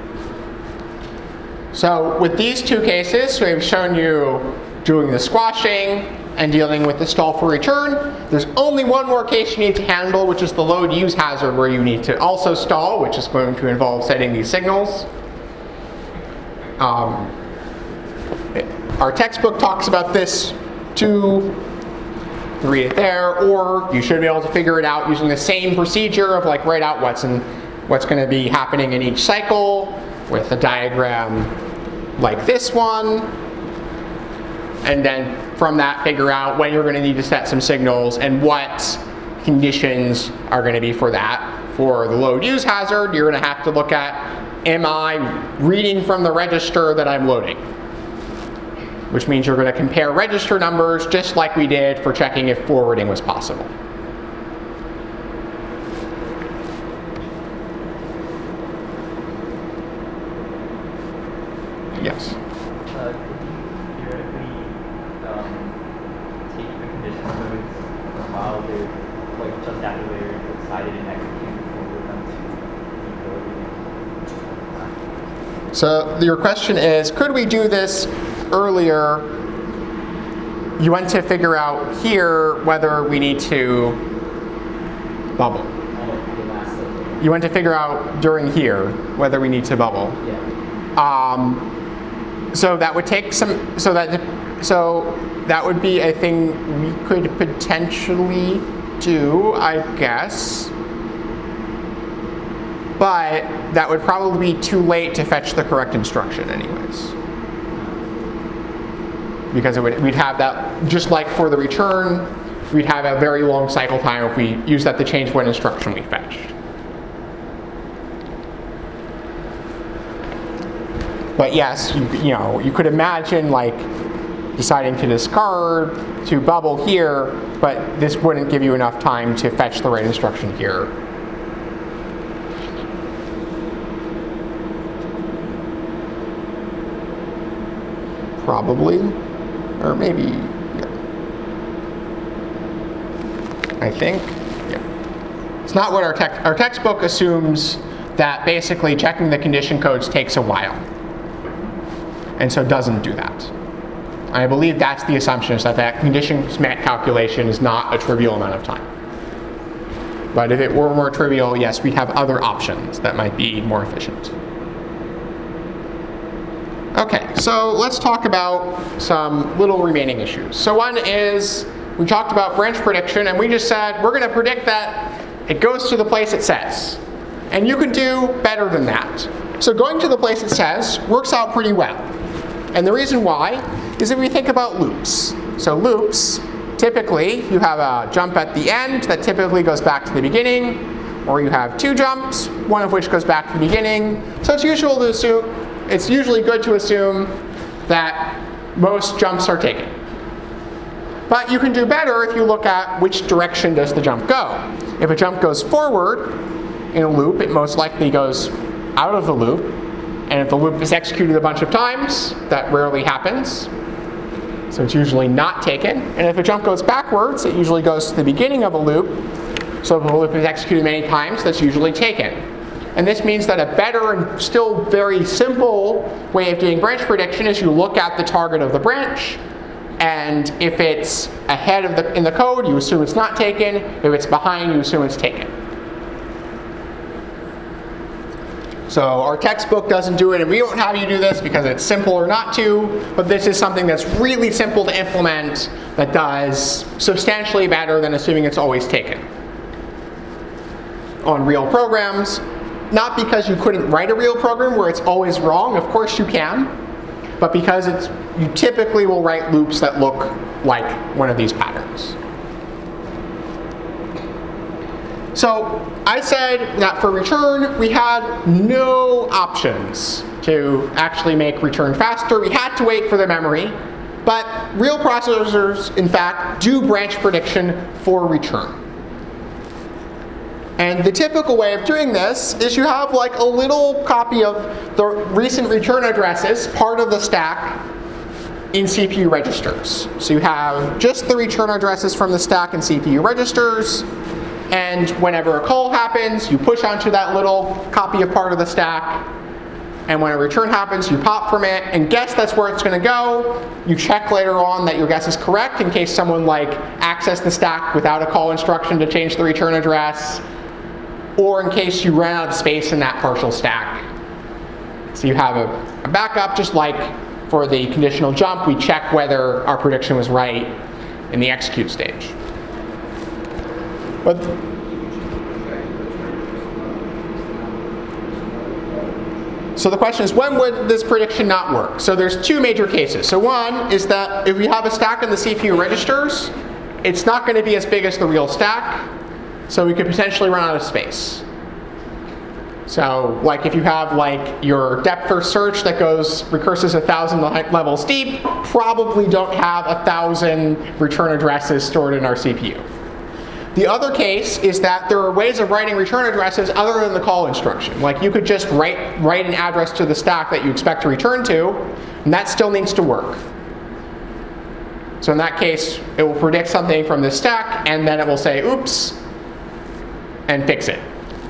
So with these two cases, we've shown you doing the squashing and dealing with the stall for return. There's only one more case you need to handle, which is the load use hazard, where you need to also stall, which is going to involve setting these signals. Um, our textbook talks about this too. Read it there, or you should be able to figure it out using the same procedure of like write out what's in, what's going to be happening in each cycle with a diagram like this one, and then from that figure out when you're going to need to set some signals and what conditions are going to be for that. For the load use hazard, you're going to have to look at, am I reading from the register that I'm loading? Which means you're going to compare register numbers just like we did for checking if forwarding was possible. Yes? Uh, could you theoretically um, take the condition codes while they're, like, just after they're decided and executed forward them to decode? So your question is, could we do this earlier? You want to figure out here whether we need to bubble. You want to figure out during here whether we need to bubble. Yeah. Um, so that would take some. So that so that would be a thing we could potentially do, I guess. But that would probably be too late to fetch the correct instruction anyways. Because it would, we'd have that, just like for the return, we'd have a very long cycle time if we use that to change what instruction we fetched. But yes, you, you know, you could imagine like deciding to discard, to bubble here, but this wouldn't give you enough time to fetch the right instruction here. Probably, or maybe, yeah. I think, yeah. It's not what our, tech, our textbook assumes that basically checking the condition codes takes a while. And so doesn't do that. I believe that's the assumption, is that that conditions met calculation is not a trivial amount of time. But if it were more trivial, yes, we'd have other options that might be more efficient. Okay, so let's talk about some little remaining issues. So one is, we talked about branch prediction, and we just said we're going to predict that it goes to the place it says. And you can do better than that. So going to the place it says works out pretty well. And the reason why is if we think about loops. So loops typically, you have a jump at the end that typically goes back to the beginning, or you have two jumps, one of which goes back to the beginning. So it's usual to assume, it's usually good to assume that most jumps are taken. But you can do better if you look at which direction does the jump go. If a jump goes forward in a loop, it most likely goes out of the loop. And if the loop is executed a bunch of times, that rarely happens. So it's usually not taken. And if a jump goes backwards, it usually goes to the beginning of a loop. So if a loop is executed many times, that's usually taken. And this means that a better and still very simple way of doing branch prediction is you look at the target of the branch, and if it's ahead of the in the code, you assume it's not taken. If it's behind, you assume it's taken. So our textbook doesn't do it, and we don't have you do this because it's simple or not to, but this is something that's really simple to implement that does substantially better than assuming it's always taken on real programs. Not because you couldn't write a real program where it's always wrong, of course you can, but because it's you typically will write loops that look like one of these patterns. So I said that for return, we had no options to actually make return faster. We had to wait for the memory, but real processors, in fact, do branch prediction for return. And the typical way of doing this is you have like a little copy of the recent return addresses, part of the stack, in C P U registers. So you have just the return addresses from the stack in C P U registers, and whenever a call happens, you push onto that little copy of part of the stack, and when a return happens, you pop from it and guess that's where it's going to go. You check later on that your guess is correct in case someone like accessed the stack without a call instruction to change the return address, or in case you ran out of space in that partial stack. So you have a, a backup, just like for the conditional jump, we check whether our prediction was right in the execute stage. But so the question is, when would this prediction not work? So there's two major cases. So one is that if we have a stack in the C P U registers, it's not going to be as big as the real stack, so we could potentially run out of space. So like if you have like your depth first search that goes recurses a thousand levels deep, probably don't have a thousand return addresses stored in our C P U. The other case is that there are ways of writing return addresses other than the call instruction. Like you could just write, write an address to the stack that you expect to return to, and that still needs to work. So in that case, it will predict something from the stack, and then it will say, oops, and fix it.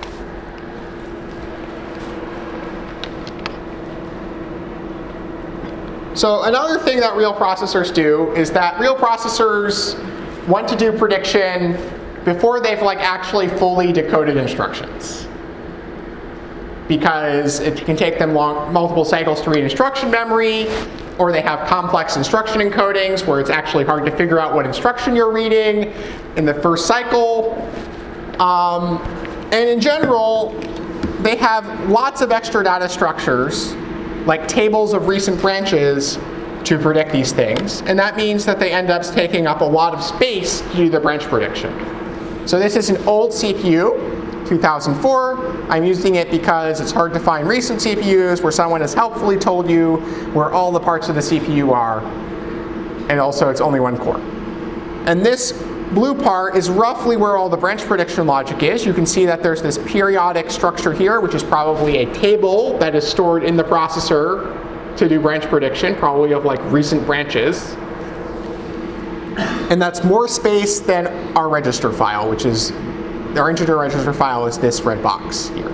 So another thing that real processors do is that real processors want to do prediction before they've like actually fully decoded instructions, because it can take them long, multiple cycles to read instruction memory, or they have complex instruction encodings where it's actually hard to figure out what instruction you're reading in the first cycle. Um, and in general, they have lots of extra data structures, like tables of recent branches, to predict these things. And that means that they end up taking up a lot of space to do the branch prediction. So this is an old C P U, two thousand four. I'm using it because it's hard to find recent C P Us where someone has helpfully told you where all the parts of the C P U are. And also it's only one core. And this blue part is roughly where all the branch prediction logic is. You can see that there's this periodic structure here, which is probably a table that is stored in the processor to do branch prediction, probably of like recent branches. And that's more space than our register file, which is, our integer register file is this red box here.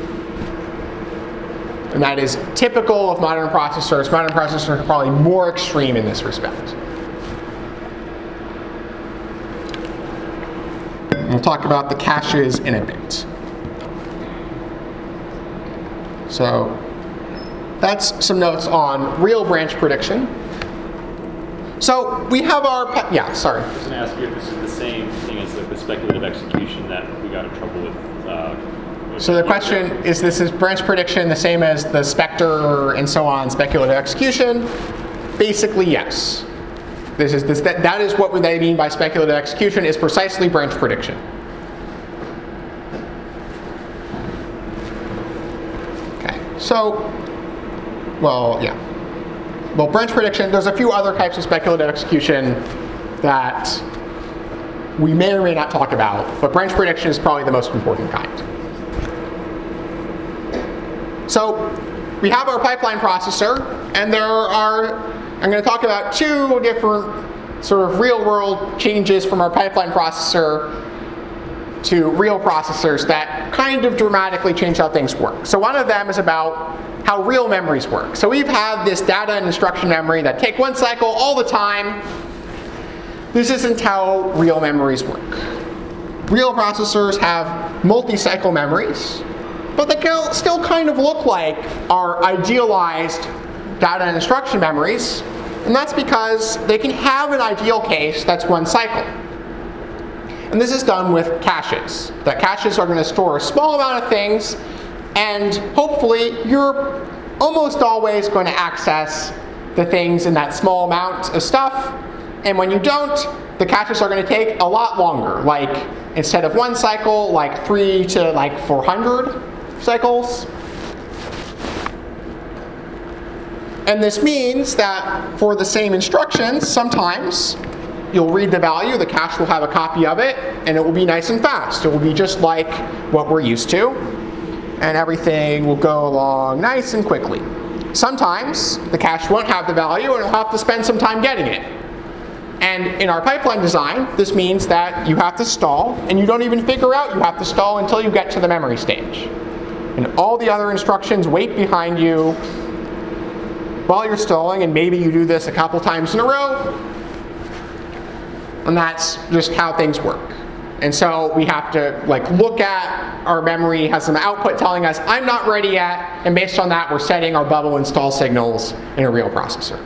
And that is typical of modern processors. Modern processors are probably more extreme in this respect. We'll talk about the caches in a bit. So that's some notes on real branch prediction. So we have our, yeah, sorry. I was going to ask you if this is the same thing as the, the speculative execution that we got in trouble with. Uh, with so the question is, this is branch prediction the same as the Spectre and so on speculative execution? Basically, yes. This is this, that, that is what they mean by speculative execution, is precisely branch prediction. Okay, so, well, yeah. Well, branch prediction, there's a few other types of speculative execution that we may or may not talk about, but branch prediction is probably the most important kind. So we have our pipeline processor, and there are, I'm going to talk about two different sort of real-world changes from our pipeline processor to real processors that kind of dramatically change how things work. So one of them is about how real memories work. So we've had this data and instruction memory that take one cycle all the time. This isn't how real memories work. Real processors have multi-cycle memories, but they can still kind of look like our idealized data and instruction memories, and that's because they can have an ideal case that's one cycle. And this is done with caches. That caches are going to store a small amount of things, and hopefully you're almost always going to access the things in that small amount of stuff. And when you don't, the caches are going to take a lot longer. Like, instead of one cycle, like three to like four hundred cycles. And this means that for the same instructions, sometimes you'll read the value, the cache will have a copy of it, and it will be nice and fast. It will be just like what we're used to, and everything will go along nice and quickly. Sometimes the cache won't have the value, and you'll have to spend some time getting it. And in our pipeline design, this means that you have to stall, and you don't even figure out you have to stall until you get to the memory stage. And all the other instructions wait behind you while you're stalling, and maybe you do this a couple times in a row, and that's just how things work. And so we have to like look at our memory, has some output telling us, I'm not ready yet, and based on that, we're setting our bubble and stall signals in a real processor.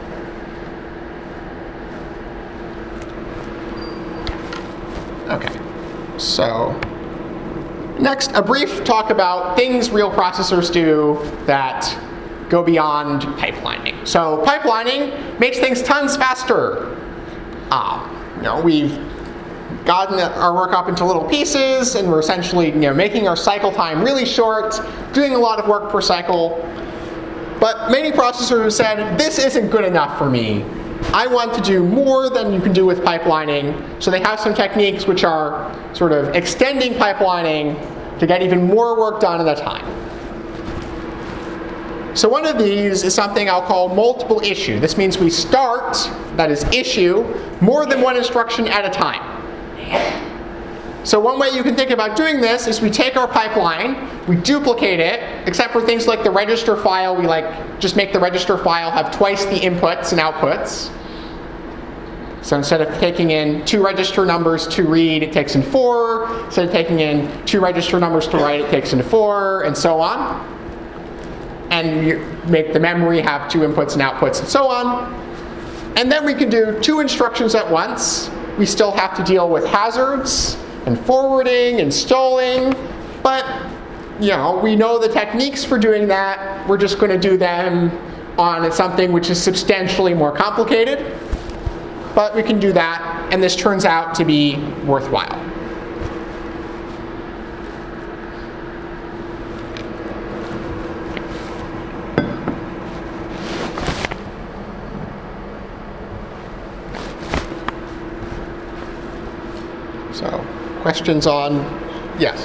Okay, so next, a brief talk about things real processors do that go beyond pipelining. So pipelining makes things tons faster. Um, you know, we've gotten our work up into little pieces, and we're essentially, you know, making our cycle time really short, doing a lot of work per cycle. But many processors have said, this isn't good enough for me. I want to do more than you can do with pipelining. So they have some techniques which are sort of extending pipelining to get even more work done at a time. So one of these is something I'll call multiple issue. This means we start, that is issue, more than one instruction at a time. So one way you can think about doing this is we take our pipeline, we duplicate it, except for things like the register file, we like just make the register file have twice the inputs and outputs. So instead of taking in two register numbers to read, it takes in four. Instead of taking in two register numbers to write, it takes in four, and so on. And you make the memory have two inputs and outputs, and so on. And then we can do two instructions at once. We still have to deal with hazards and forwarding and stalling, but you know, we know the techniques for doing that. We're just going to do them on something which is substantially more complicated, but we can do that, and this turns out to be worthwhile. So, questions on, yes?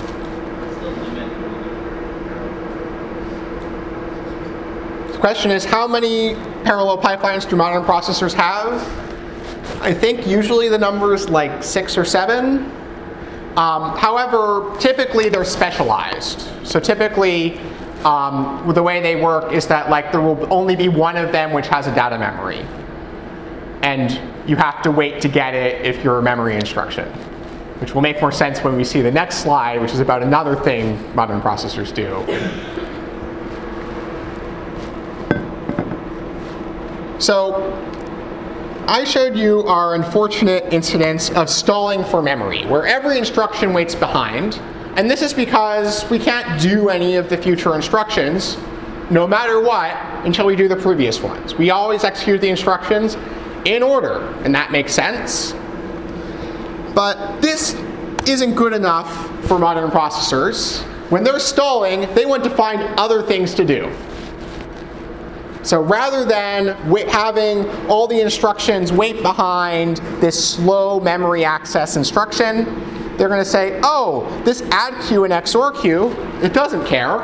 The question is, how many parallel pipelines do modern processors have? I think usually the number is like six or seven. Um, however, typically they're specialized. So typically, um, the way they work is that like there will only be one of them which has a data memory. And you have to wait to get it if you're a memory instruction, which will make more sense when we see the next slide, which is about another thing modern processors do. So I showed you our unfortunate incidence of stalling for memory, where every instruction waits behind. And this is because we can't do any of the future instructions, no matter what, until we do the previous ones. We always execute the instructions, in order, and that makes sense. But this isn't good enough for modern processors. When they're stalling, they want to find other things to do. So rather than wait, having all the instructions wait behind this slow memory access instruction, they're going to say, oh, this add queue and X O R queue, it doesn't care.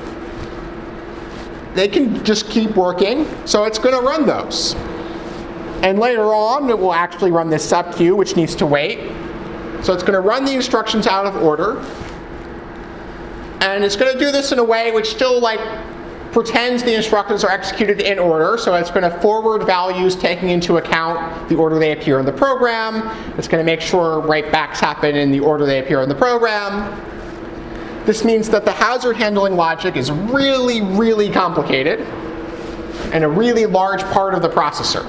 They can just keep working, so it's going to run those. And later on, it will actually run this sub queue, which needs to wait. So it's going to run the instructions out of order. And it's going to do this in a way which still like pretends the instructions are executed in order. So it's going to forward values taking into account the order they appear in the program. It's going to make sure write backs happen in the order they appear in the program. This means that the hazard handling logic is really, really complicated and a really large part of the processor.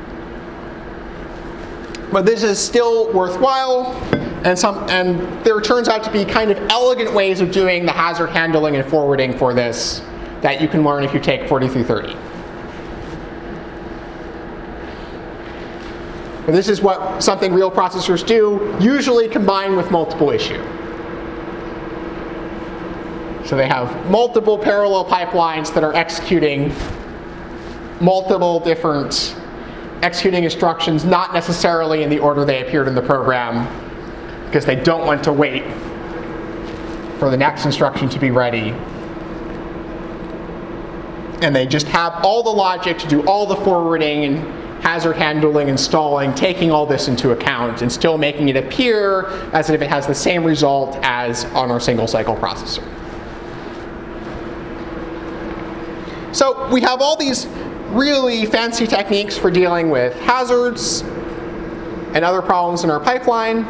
But this is still worthwhile, and, some, and there turns out to be kind of elegant ways of doing the hazard handling and forwarding for this that you can learn if you take forty-three thirty. But this is what something real processors do, usually combined with multiple issue. So they have multiple parallel pipelines that are executing multiple different executing instructions, not necessarily in the order they appeared in the program, because they don't want to wait for the next instruction to be ready. And they just have all the logic to do all the forwarding and hazard handling and stalling, taking all this into account and still making it appear as if it has the same result as on our single cycle processor. So we have all these really fancy techniques for dealing with hazards and other problems in our pipeline.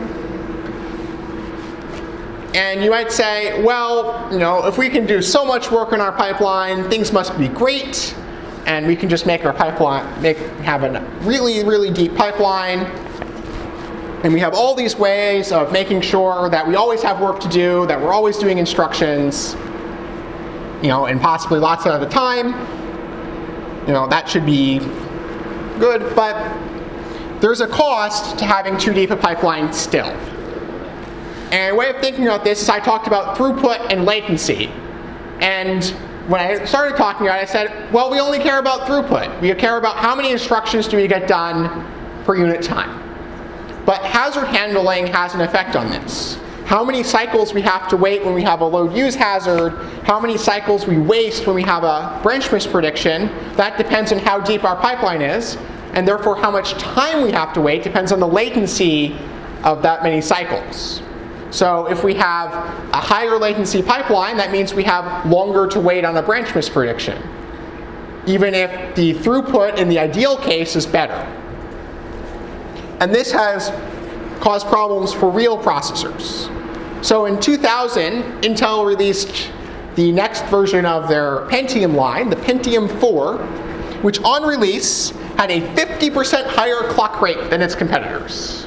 And you might say, well, you know, if we can do so much work in our pipeline, things must be great, and we can just make our pipeline, make, have a really, really deep pipeline. And we have all these ways of making sure that we always have work to do, that we're always doing instructions, you know, and possibly lots at a time. You know, that should be good, but there's a cost to having too deep a pipeline still. And a way of thinking about this is I talked about throughput and latency. And when I started talking about it, I said, well, we only care about throughput. We care about how many instructions do we get done per unit time. But hazard handling has an effect on this. How many cycles we have to wait when we have a load use hazard, how many cycles we waste when we have a branch misprediction, that depends on how deep our pipeline is, and therefore how much time we have to wait depends on the latency of that many cycles. So if we have a higher latency pipeline, that means we have longer to wait on a branch misprediction, even if the throughput in the ideal case is better. And this has caused problems for real processors. So in two thousand, Intel released the next version of their Pentium line, the Pentium four, which on release had a fifty percent higher clock rate than its competitors.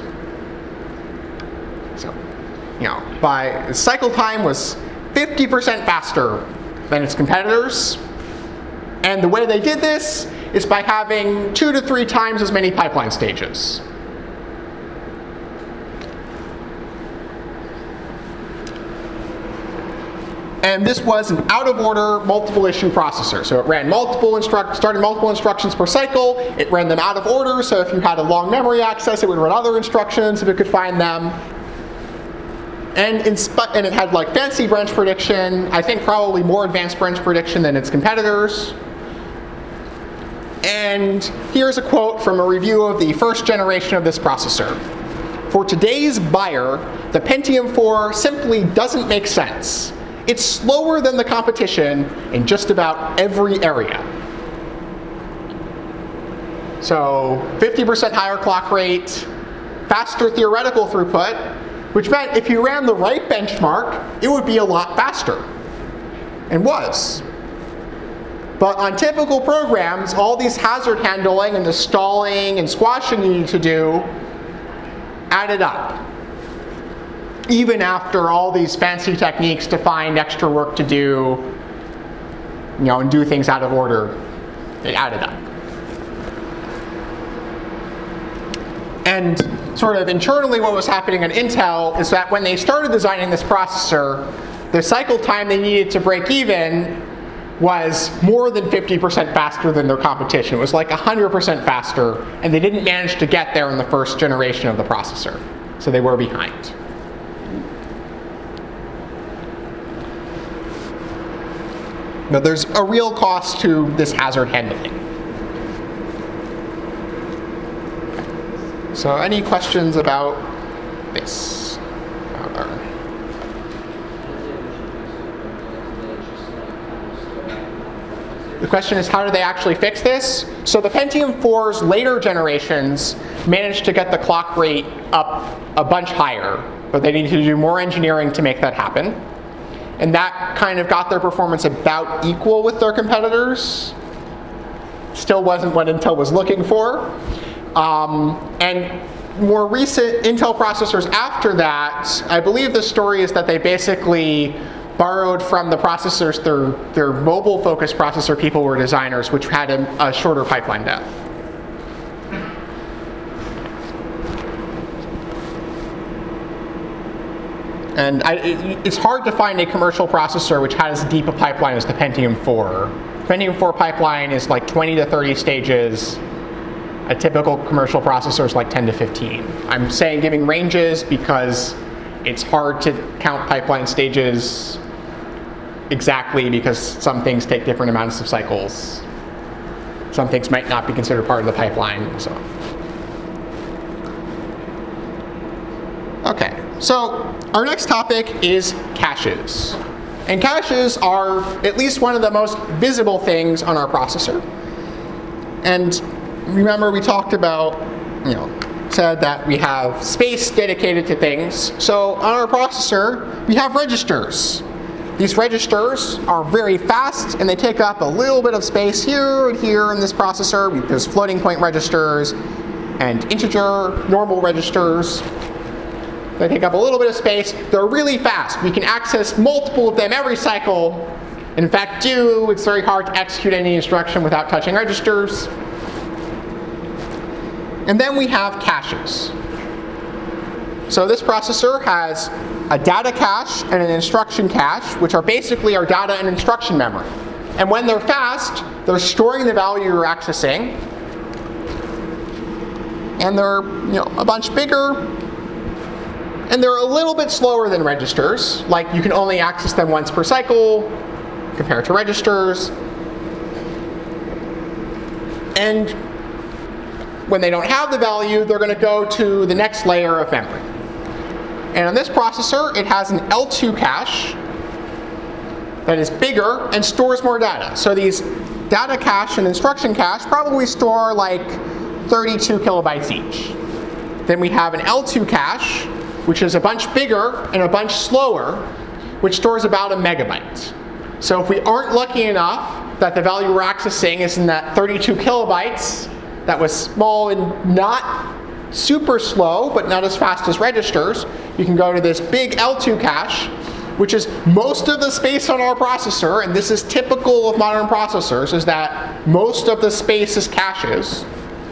So, you know, by cycle time was fifty percent faster than its competitors. And the way they did this is by having two to three times as many pipeline stages. And this was an out-of-order multiple-issue processor. So it ran multiple instruct, started multiple instructions per cycle. It ran them out of order, so if you had a long memory access, it would run other instructions if it could find them. And, in sp- and it had like fancy branch prediction, I think probably more advanced branch prediction than its competitors. And here's a quote from a review of the first generation of this processor. For today's buyer, the Pentium four simply doesn't make sense. It's slower than the competition in just about every area. So fifty percent higher clock rate, faster theoretical throughput, which meant if you ran the right benchmark, it would be a lot faster. And was. But on typical programs, all these hazard handling and the stalling and squashing you need to do added up. Even after all these fancy techniques to find extra work to do, you know, and do things out of order, it added up. And sort of internally what was happening at Intel is that when they started designing this processor, the cycle time they needed to break even was more than fifty percent faster than their competition. It was like one hundred percent faster, and they didn't manage to get there in the first generation of the processor. So they were behind. But there's a real cost to this hazard handling. So any questions about this? About our The question is, how do they actually fix this? So the Pentium four's later generations managed to get the clock rate up a bunch higher, but they needed to do more engineering to make that happen. And that kind of got their performance about equal with their competitors. Still wasn't what Intel was looking for. Um, and more recent Intel processors after that, I believe the story is that they basically borrowed from the processors, their, their mobile-focused processor people were designers, which had a, a shorter pipeline depth. And I, it, it's hard to find a commercial processor which has as deep a pipeline as the Pentium four. Pentium four pipeline is like twenty to thirty stages. A typical commercial processor is like ten to fifteen. I'm saying giving ranges because it's hard to count pipeline stages exactly because some things take different amounts of cycles. Some things might not be considered part of the pipeline. So, okay. So our next topic is caches. And caches are at least one of the most visible things on our processor. And remember we talked about, you know, said that we have space dedicated to things. So on our processor, we have registers. These registers are very fast, and they take up a little bit of space here and here in this processor. There's floating point registers and integer normal registers. They take up a little bit of space. They're really fast. We can access multiple of them every cycle. In fact, do. It's very hard to execute any instruction without touching registers. And then we have caches. So this processor has a data cache and an instruction cache, which are basically our data and instruction memory. And when they're fast, they're storing the value you're accessing. And they're, you know, a bunch bigger. And they're a little bit slower than registers. Like, you can only access them once per cycle compared to registers. And when they don't have the value, they're going to go to the next layer of memory. And on this processor, it has an L two cache that is bigger and stores more data. So these data cache and instruction cache probably store like thirty-two kilobytes each. Then we have an L two cache, which is a bunch bigger and a bunch slower, which stores about a megabyte. So if we aren't lucky enough that the value we're accessing is in that thirty-two kilobytes, that was small and not super slow, but not as fast as registers, you can go to this big L two cache, which is most of the space on our processor, and this is typical of modern processors, is that most of the space is caches.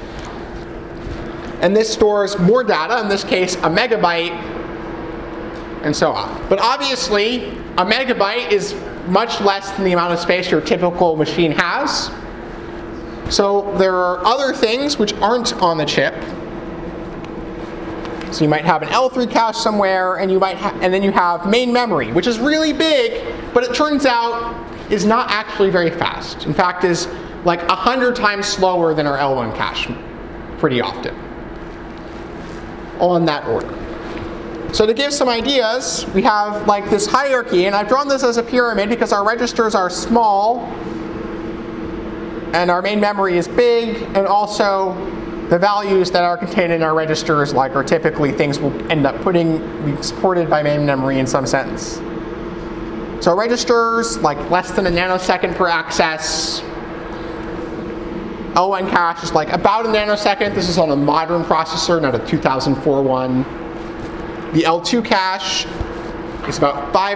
And this stores more data, in this case a megabyte, and so on. But obviously, a megabyte is much less than the amount of space your typical machine has. So there are other things which aren't on the chip. So you might have an L three cache somewhere, and you might ha- and then you have main memory, which is really big, but it turns out is not actually very fast. In fact, is like a hundred times slower than our L one cache, pretty often. All in that order. So to give some ideas, we have like this hierarchy, and I've drawn this as a pyramid because our registers are small, and our main memory is big, and also the values that are contained in our registers like are typically things we'll end up putting, be supported by main memory in some sense. So registers, like less than a nanosecond per access. L one cache is like about a nanosecond. This is on a modern processor, not a two thousand four one. The L two cache is about five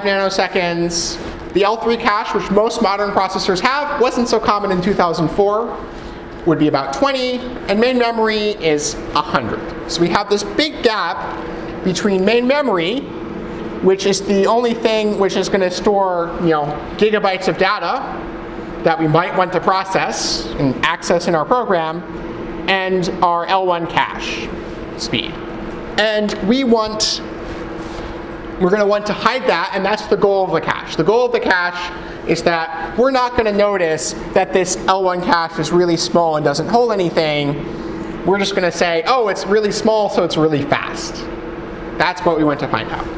nanoseconds. The L three cache, which most modern processors have, wasn't so common in two thousand four. would be about twenty, and main memory is one hundred. So we have this big gap between main memory, which is the only thing which is going to store, you know, gigabytes of data that we might want to process and access in our program, and our L one cache speed. And we want, we're going to want to hide that, and that's the goal of the cache. The goal of the cache is that we're not going to notice that this L one cache is really small and doesn't hold anything. We're just going to say, oh, it's really small, so it's really fast. That's what we want to find out.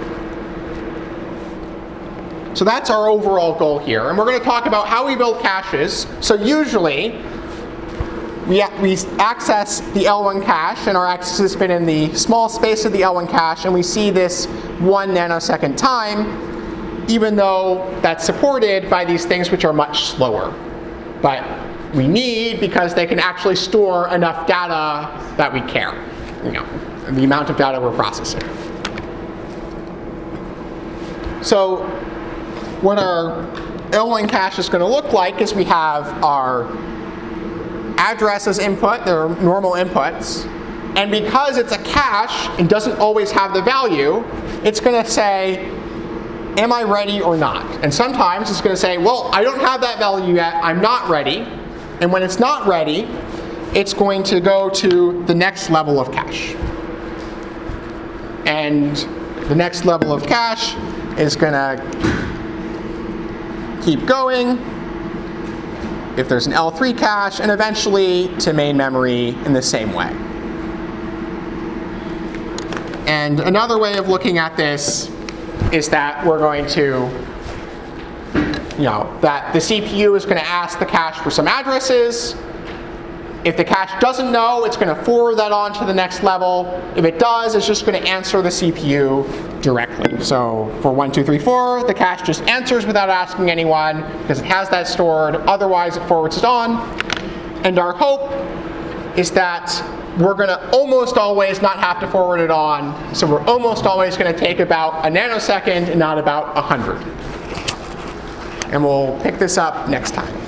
So that's our overall goal here. And we're going to talk about how we build caches. So usually, we, we access the L one cache, and our access has been in the small space of the L one cache, and we see this one nanosecond time, even though that's supported by these things which are much slower. But we need, because they can actually store enough data that we care, you know, the amount of data we're processing. So what our L one cache is going to look like is we have our address as input, their normal inputs, and because it's a cache and doesn't always have the value, it's going to say, am I ready or not? And sometimes it's going to say, well, I don't have that value yet, I'm not ready. And when it's not ready, it's going to go to the next level of cache. And the next level of cache is going to keep going, if there's an L three cache, and eventually to main memory in the same way. And another way of looking at this is that we're going to, you know, that the C P U is going to ask the cache for some addresses. If the cache doesn't know, it's going to forward that on to the next level. If it does, it's just going to answer the C P U directly. So for one, two, three, four, the cache just answers without asking anyone because it has that stored. Otherwise, it forwards it on. And our hope is that we're going to almost always not have to forward it on. So we're almost always going to take about a nanosecond and not about one hundred. And we'll pick this up next time.